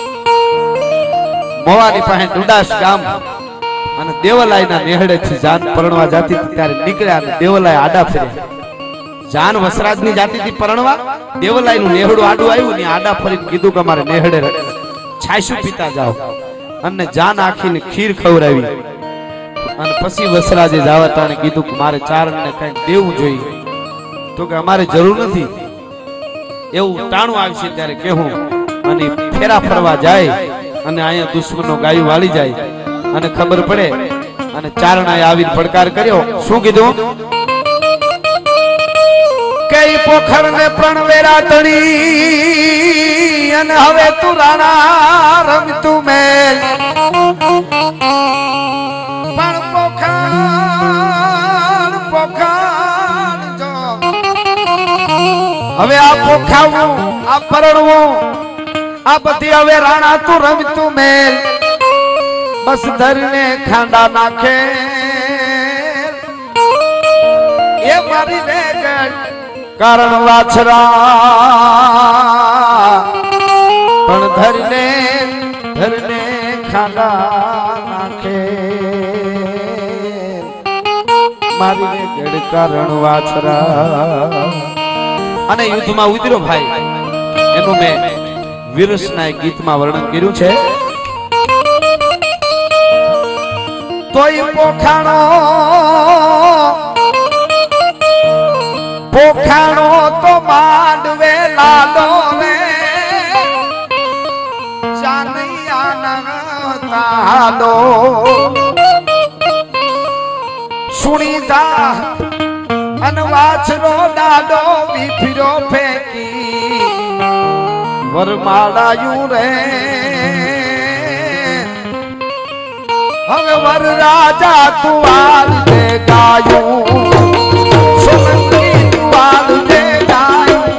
મોવાની પાસે ડુડાસ ગામ અને દેવલાયના નેહડેથી જાન પરણવા જાતી ત્યારે નીકળ્યા અને દેવલાય આડા ફર્યા જાન વસરાજની જાતિથી પરણવા દેવલાયનું નેહડું આડું આવ્યું ને આડા ફરીને કીધું કે અમારે નેહડે છાશું પીતા જાઓ અને જાન આખીને ખીર ખવડાવી અને પછી વસરાજે જાવતાને કીધું કે મારે ચારણને કંઈક દેવું જોઈએ તો કે અમારે જરૂર નથી એવું ટાણું આવશે ત્યારે કેવું અને ફેરા ફરવા જાય અને અહીંયા દુશ્મનો ગાયું વાળી જાય અને ખબર પડે અને ચારણાએ આવીને પડકાર કર્યો શું કીધું કઈ પોખર ને પ્રણવેરા તણી અને હવે તું રાણા રમતું મેલ પણ પોખર પોખર જો હવે આ પોખાવું આ પરણવું આ બધી હવે રાણા તું રમતું મેલ બસ ધરને ખાંડા નાખે એ મારી વેગડ કારણ વાછરા પણ ધરને ધરને ખાંડા નાખે મારી વેગડ કારણ વાછરા અને યુદ્ધમાં ઉતર્યો ભાઈ એનું મેં વીરસના ગીતમાં વર્ણન કર્યું છે તોય પોખાણો પોખાણો તો માંડવે લાડો રે જાનૈયા તાડો સુણીદા અનવાછરો દાડો વિફરો ફેંકી વરમાળાયું રે હવે વર રાજા તું આલ દે ગાયું સોનકી તું આલ દે ગાયું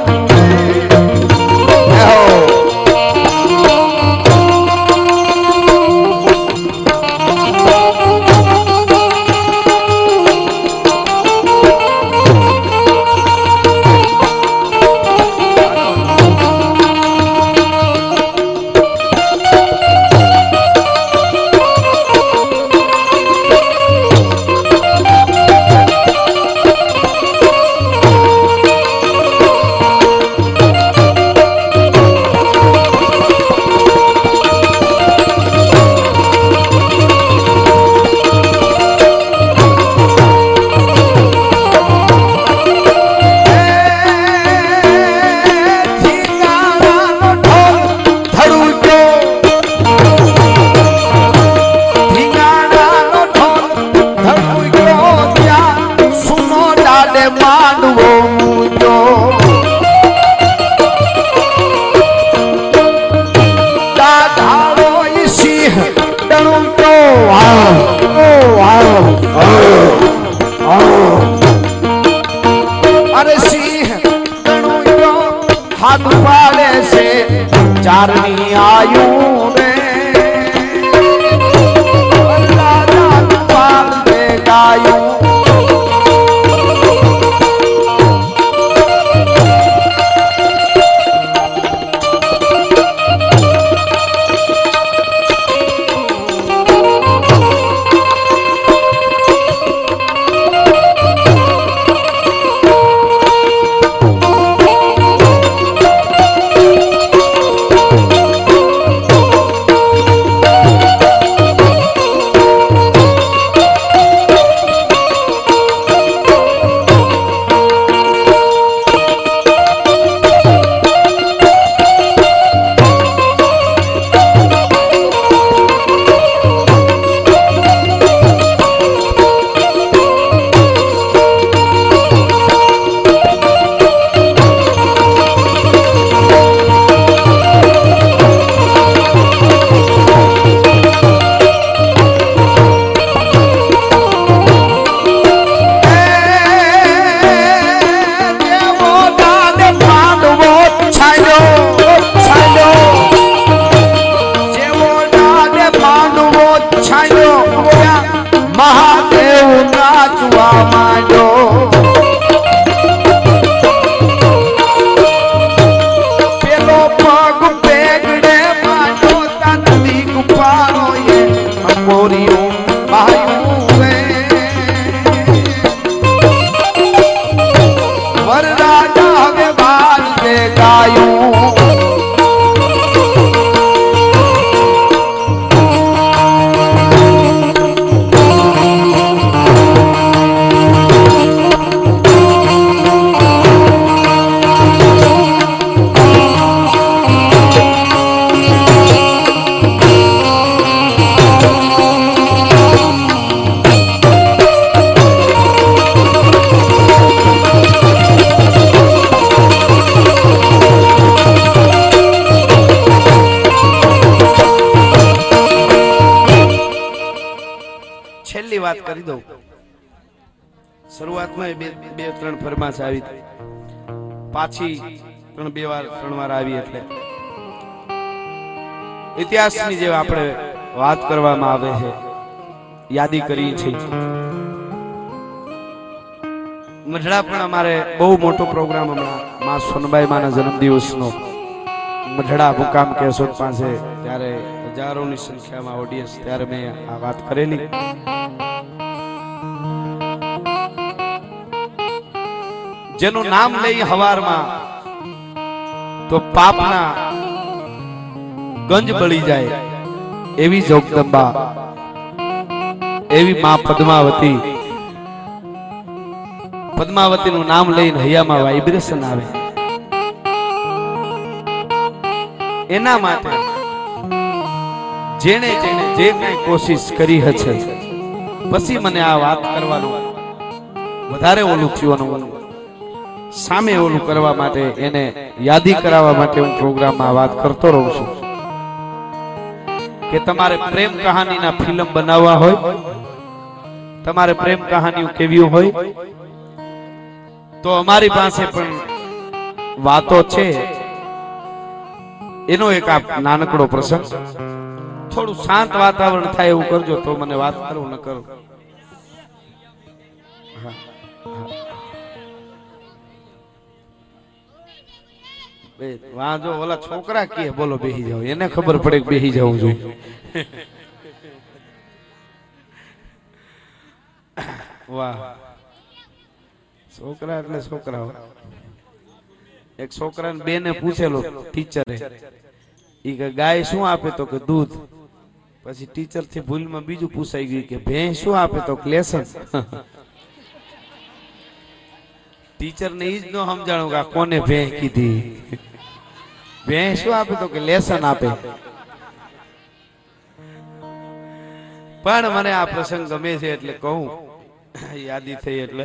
अरे सिंह हाथ पाले से चारनी आयु रे राजा पाल दे गायू વાત કરી દઉં શરૂઆતમાં બે બે ત્રણ ફરમાશ આવી પાછી ત્રણ બે વાર ત્રણ વાર આવી એટલે ઇતિહાસની જે આપણે વાત કરવામાં આવે છે યાદી કરી છે મઢડા પણ અમારે બહુ મોટો પ્રોગ્રામ હમણાં માં સોનબાઈ માના જન્મદિવસનો મઢડા મુકામ કેશોદ પાસે ત્યારે હજારોની સંખ્યામાં ઓડિયન્સ ત્યારે મેં આ વાત કરેલી જેનું નામ લઈ હવારમાં તો પાપના ગંજ બળી જાય એવી જોગદંબા એવી માં પદ્માવતી પદ્માવતી નું નામ લઈને હૈયામાં વાઇબ્રેશન આવે એના માટે જેને જેને જે કઈ કોશિશ કરી હશે પછી મને આ વાત કરવાનું વધારે ઓલું થયું સામે ઓલું કરવા માટે એને યાદી કરાવવા માટે હું પ્રોગ્રામમાં વાત કરતો રહું છું કે તમારે પ્રેમ કહાનીના ફિલ્મ બનાવવા હોય તમારે પ્રેમ કહાનીઓ કેવી હોય તો અમારી પાસે પણ વાતો છે એનો એક આ નાનકડો પ્રસંગ થોડું શાંત વાતાવરણ થાય એવું કરજો તો મને વાત કરું ન કરું વાં જો ઓલા છોકરા કે બોલો બેહી જાવ એને ખબર પડે કે બેહી જવું જોઈએ વાહ છોકરા એટલે છોકરા એક છોકરાને બેને પૂછેલો ટીચરે ઈ કે ગાય શું આપે તો કે દૂધ પછી ટીચર થી ભૂલમાં બીજું પૂછાઈ ગયું કે ભેંસ શું આપે તો લેસન ટીચર ને ઈ જ ન સમજાણું કે કોને ભેંસ કીધી ભેંસ શું આપે તો કે લેસન આપે પણ મને આ પ્રસંગ ગમે છે એટલે કહું યાદી થઈ એટલે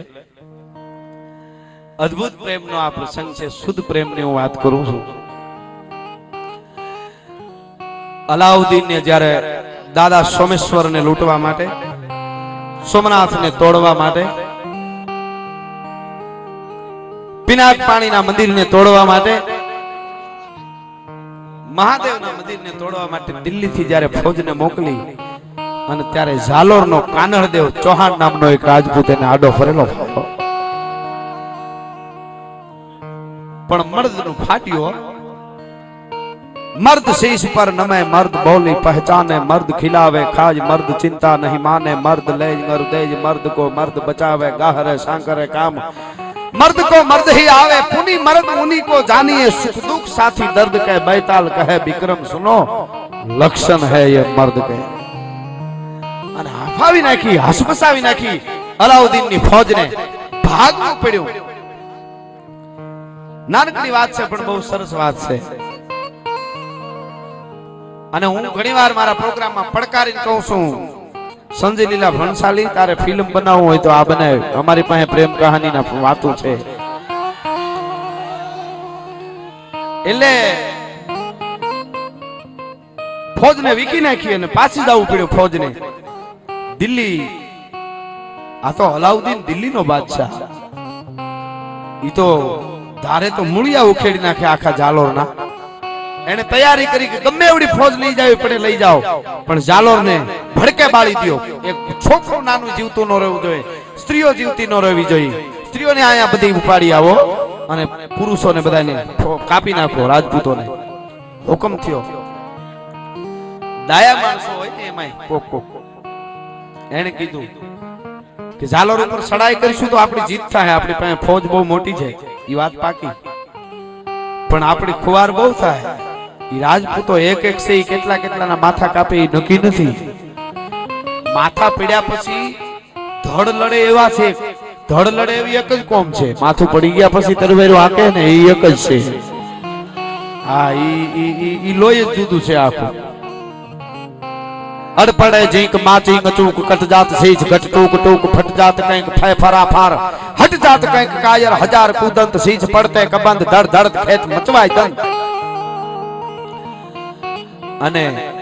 અદ્ભુત પ્રેમનો આ પ્રસંગ છે શુદ્ધ પ્રેમની હું વાત કરું છું અલાઉદ્દીન ને જ્યારે દાદા સોમેશ્વરને લૂંટવા માટે, સોમનાથને તોડવા માટે, પિનાક પાણીના મંદિરને તોડવા માટે, મહાદેવના મંદિરને તોડવા માટે દિલ્હીથી જ્યારે ફૌજને મોકલી અને ત્યારે ઝાલોરનો કાનડદેવ ચૌહાણ નામનો એક રાજપૂત એને આડો ફરેલો, પણ મર્દનું ફાટ્યું. મર્દ શીશ પર નમે, મર્દ બોલી पहचाने, मर्द खिलावे खाज, मर्द चिंता नहीं माने, मर्द लेज मर्देज, मर्द को मर्द बचावे, गाहरे सांकरे काम, मर्द को मर्द ही आवे, पुनी मर्द उन्हीं को जानिए, सुख दुख साथी दर्द कहे, बैताल कहे विक्रम सुनो, लक्षण है ये मर्द के. અને હાફાવી નાખી, હસમસાવી નાખી અલાઉદ્દીનની ફૌજને. ભાગવું પડ્યું. નાનકડી વાત છે પણ બહુ સરસ વાત છે. અને હું ઘણીવાર મારા પ્રોગ્રામમાં પડકારીને કહું છું, સંજય લીલા ભણસાલી તારે ફિલ્મ બનાવવું હોય તો આ બનાવ, અમારી પાસે પ્રેમ કહાનીના વાતો છે. એટલે ફૌજને વીકી નાખી અને પાછી જવું પડ્યું ફૌજને દિલ્હી. આ તો અલાઉદ્દીન દિલ્હીનો બાદશાહ, ઈ તો ધારે તો મૂળિયા ઉખેડી નાખે આખા જાલોરના. એને તૈયારી કરી કે ગમે એવડી ફૌજ લઈ જાવી પડે લઈ જાઓ, પણ જાલોરને ભડકે બાળી દો. એક છોકરો નાનું જીવતું ન રહેવું જોઈએ, સ્ત્રીઓ જીવતી ન રહેવી જોઈએ. સ્ત્રીઓને અહીંયા બધી ઉપાડી આવો અને પુરુષોને બધાને કાપી નાખો. રાજપૂતોને હુકમ થયો. દાયા માણસો હોય ને એમાંય કોક કોક એને કીધું કે ઝાલોર ઉપર ચડાઈ કરીશું તો આપણી જીત થાય, આપણી પાસે ફૌજ બહુ મોટી છે. એ વાત પાકી, પણ આપણી ખુવાર બહુ થાય. એ રાજપૂતો એક એક છે કેટલા કેટલાના માથા કાપે એ નક્કી નથી. માથા પડ્યા પછી ધડ લડે એવા છે, ધડ લડે એવી એક જ કોમ છે. માથું પડી ગયા પછી તરવેરો હાકે ને એ એક જ છે. હા, ઈ ઈ લોહી જ જુદું છે આખું. अड़ पड़े जिंक माची चूक कट जात सीच घट टूक टूक फट जात कंक फै फरा फार हट जात कंक कायर हजार कूदंत सीच पड़ते कबंद धड़ धड़ खेत मचवाय दंत. અને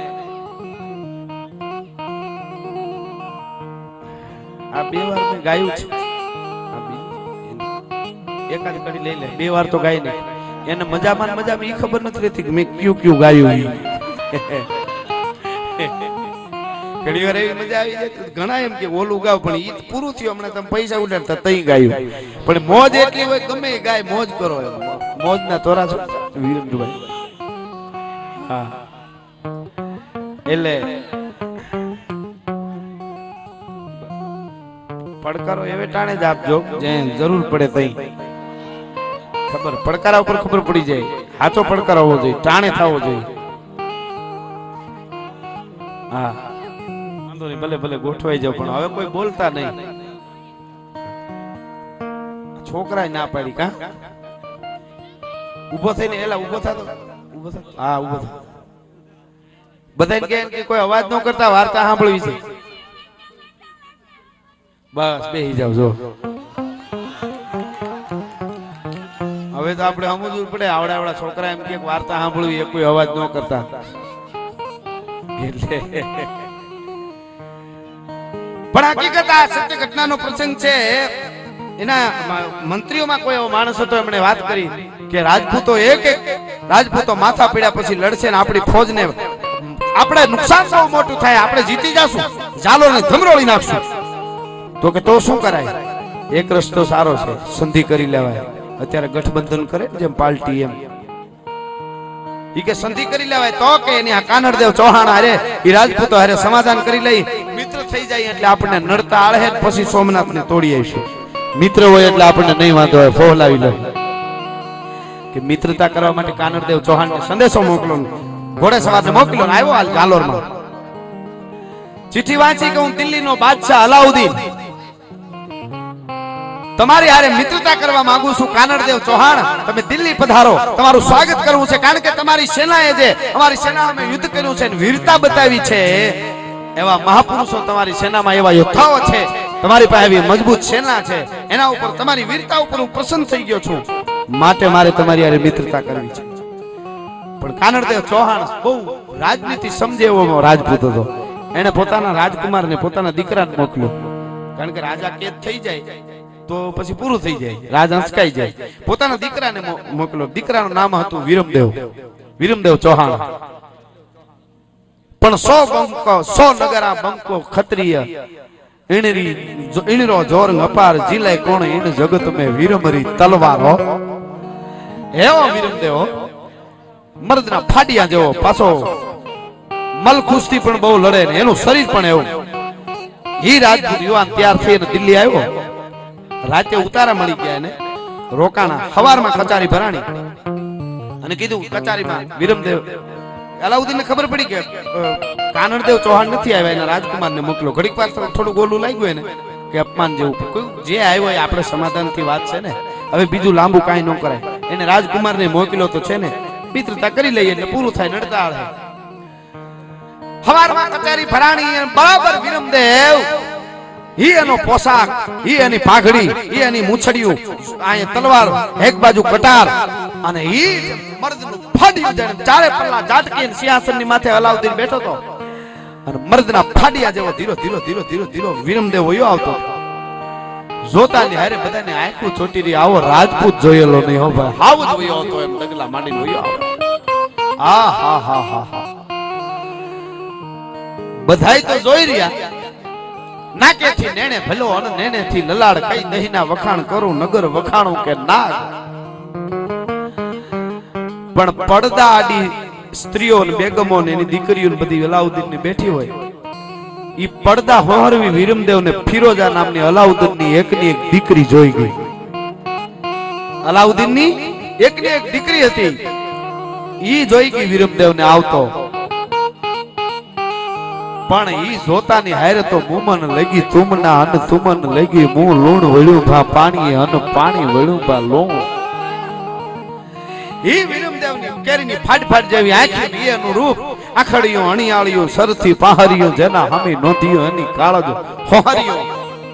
આ બે વાર મેં ગાયું છે, એકાદ કડી લઈ લે, બે વાર તો ગાઈ નહીં. એને મજામાં મજામાં ઈ ખબર નથી રહેતી કે મેં ક્યું ક્યું ગાયું. ઘણી વાર એવી મજા આવી જાય, ઘણા એમ કે ઓલું ગાવ પણ ઈ પૂરું થયું, હમણાં તમે પૈસા ઉડાડતા તઈ ગાયું. પણ મોજ એટલી હોય ગમે ગાય મોજ કરો, મોજ ના તોરા છો વીરેન્દ્રભાઈ. હા, એટલે પડકારો એવે ટાણે જ આપજો જે જરૂર પડે તઈ. ખબર પડકારા ઉપર ખબર પડી જાય, સાચો પડકાર હોવો જોઈએ, ટાણે થવો જોઈએ. હા, ભલે ભલે ગોઠવાઈ જાવ, પણ હવે કોઈ બોલતા નહીં. છોકરા ના પાડી કા ઉભો થઈને એલા ઉભો થતો ઉભો થતો હા ઉભો થતો. બધાને કહે કે કોઈ અવાજ ન કરતા વાર્તા સાંભળવી છે. બસ બેહી જાવ. જો હવે તો આપણે સમજવું પડે, આવડા આવડા છોકરા એમ કે વાર્તા સાંભળવી એ કોઈ અવાજ ન કરતા. એટલે પણ હકીકત આ સત્ય ઘટનાનો પ્રસંગ છે. એના મંત્રીઓમાં કોઈ એવો માણસ હતો, એમણે વાત કરી કે રાજપૂતો એક એક રાજપૂતો માથા પડ્યા પછી લડશે ને આપણી ફૌજને આપણે નુકસાન બહુ મોટું થાય, આપણે જીતી જશું, ઝાલોરને ધમરોળી નાખશું. તો કે તો શું કરાય? એક રસ્તો સારો છે, સંધિ કરી લેવાય. અત્યારે ગઠબંધન કરે જેમ પાર્ટી એમ, ઈ કે સંધિ કરી લેવાય. તો કે એની આ કાનડદેવ ચૌહાણ હારે ઈ રાજપૂતો હારે સમાધાન કરી લઈ, મિત્ર થઈ જાય એટલે આપણને નડતા આળે પછી સોમનાથને તોડી આવીશું. મિત્ર હોય એટલે આપણને નહીં વાંધો હોય, ફોહલાવી લે. કે મિત્રતા કરવા માટે કાનડદેવ ચૌહાણને સંદેશો મોકલો, ઘોડે સવારને મોકલ્યો ને આવ્યો હાલ જાલોરમાં. ચિઠ્ઠી વાંચી કે હું દિલ્હીનો બાદશાહ અલાઉદ્દીન તમારી હારે મિત્રતા કરવા માંગુ છું. કાનડદેવ ચૌહાણ તમે દિલ્હી પધારો, તમારું સ્વાગત કરવું છે. કારણ કે તમારી સેનાએ જે અમારી સેનામાં યુદ્ધ કર્યું છે, વીરતા બતાવી છે, એવા મહાપુરુષો તમારી સેનામાં, એવા યોદ્ધાઓ છે, તમારી પાસે એવી મજબૂત સેના છે, એના ઉપર તમારી વીરતા ઉપર હું પ્રસન્ન થઈ ગયો છું, માટે મારે તમારી હારે મિત્રતા કરવી છે. પણ કાનડદેવ ચૌહાણ બહુ રાજનીતિ સમજે એવો રાજપૂત હતો. એને પોતાના રાજકુમારને પોતાના દીકરાને મોકલ્યો, કારણ કે રાજા કેદ થઈ જાય તો પછી પૂરું થઈ જાય, રાજ અંચકાઈ જાય. પોતાના દીકરાને મોકલ્યો. દીકરાનું નામ હતું વિરમદેવ, વિરમદેવ ચૌહાણ. પણ સો બંકો સો નગરા બંકો ક્ષત્રિય ઈણરી ઈણરો જોરંગ અપાર જીલે કોણ ઈણ જગત મે વીરમરી તલવારો. એવો વિરમદેવ મર્દના ફાડિયા જેવો, પાછો મલ કુસ્તી પણ બહુ લડે ને એનું શરીર પણ એવું. ઈ રાજપૂત યુવાન તૈયાર થઈને દિલ્હી આવ્યો. રાતે ઉતારા મળી ગયા એને, રોકાણા. સવારમાં કચારી ભરાણી અને કીધું કચારીમાં વિરમદેવ. અલાઉદ્દીન ને ખબર પડી કે કાનણદેવ ચૌહાણ નથી આવ્યા, એના રાજકુમાર ને મોકલો. ઘડીક વાર થોડું ગોલું લાગ્યું એને કે અપમાન જેવું. જે આવ્યો એ આપણે સમાધાન થી વાત છે ને, હવે બીજું લાંબુ કાંઈ ન કરાય. એને રાજકુમાર ને મોકલ્યો તો છે ને, મિત્રતા કરી લઈએ એટલે પૂરું થાય. નડતાળ હે. સવારમાં કચારી ભરાણી બરાબર વિરમદેવ ઈ એનો પોશાક, ઈ એની પાઘડી, ઈ એની મૂછડિયું, આ તલવાર, એક બાજુ કટાર અને ઈ મર્દનું ફાડિયું જાણે ચારે પલ્લા જાટકી સિંહાસન ની માથે અલાઉદ્દીન બેઠો તો અને મર્દના ફાડિયા જેવો ધીરો ધીરો ધીરો ધીરો ધીરો વિરમદેવ વયો આવતો. જોતાની હારે બધાને આંખું ચોટી રહી, આવો રાજપૂત જોયેલો નહીં હો ભાઈ, હાવ જ વયો આવતો એમ ડગલા માંડીને વયો આવતો. આ હા હા હા હા બધાય તો જોઈ રહ્યા. નાકેથી નેણે ભલો અને નેણેથી લલાડ, કઈ દહીંના વખાણ કરું નગર વખાણું કે નાગ. પણ પડદા આડી સ્ત્રીઓ ને બેગમો ને એની દીકરીઓ ને બધી અલાઉદ્દીન ની બેઠી હોય, ઈ પડદા હોહરવી વિરમદેવ ને ફિરોજા નામની અલાઉદ્દીન ની એક ની એક દીકરી જોઈ ગઈ. અલાઉદ્દીન ની એક ની એક દીકરી હતી, ઈ જોઈ ગઈ વિરમદેવ ને આવતો. પણ ઈ જોતાની હારે તો મુમન લગી તુમના અન તુમન લગી મું લૂણ વળ્યું ભા પાણી અન પાણી વળ્યું ભા લોણ. ઈ વિરમદેવ ની કેરીની ફાડ ફાડ જેવી આંખી, બીએનું રૂપ, આખડિયું અણિયાળિયું સરથી પહારિયું, જેના હામી નોંધ્યું એની કાળજ હોહરિયું.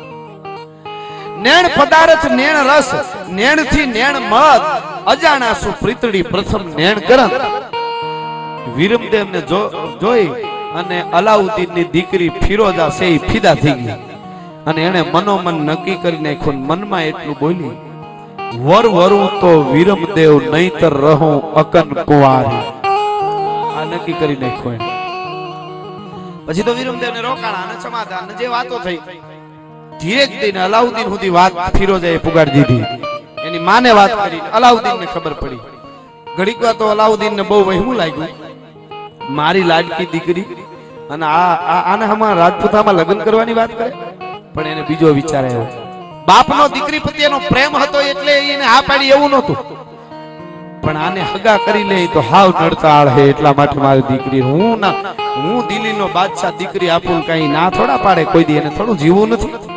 નેણ પદાર્થ નેણ રસ, નેણ થી નેણ મત, અજાણા સુ પ્રીતડી પ્રથમ નેણ કરન. વિરમદેવ ને જોઈ અને અલાઉદ્દીન ની દીકરી ફિરોજા છે ફિદા થઈ ગઈ અને એને મનોમન નક્કી કરી નાખ્યું. મનમાં એટલું બોલી, વર વરું તો વિરમદેવ નહીતર રહું અકન કુંવારી. આ નક્કી કરી નાખ્યું એને. પછી તો વિરમદેવ ને રોકાણા અને સમાધાન જે વાતો થઈ ધીરે ધીરે અલાઉદ્દીન સુધી વાત ફિરોજાએ પુગાડી દીધી. એની માને વાત કરી, અલાઉદ્દીન ને ખબર પડી. ઘડીક વાર તો અલાઉદ્દીન ને બહુ વહેમું લાગ્યું, મારી લાડકી દીકરી અને આ આને હમણાં રાજપૂતામાં લગ્ન કરવાની વાત કરે. પણ એને બીજો વિચાર આવ્યો. બાપનો દીકરી પ્રત્યેનો પ્રેમ હતો એટલે એને આ પાડી એવું નહોતું, પણ આને હગા કરી લે તો હાવ નડતાળ હે, એટલા માટે મારી દીકરી હું ના હું દિલ્હીનો બાદશાહ દીકરી આપું કઈ ના થોડા પાડે કોઈ દી, એને થોડું જીવવું નથી.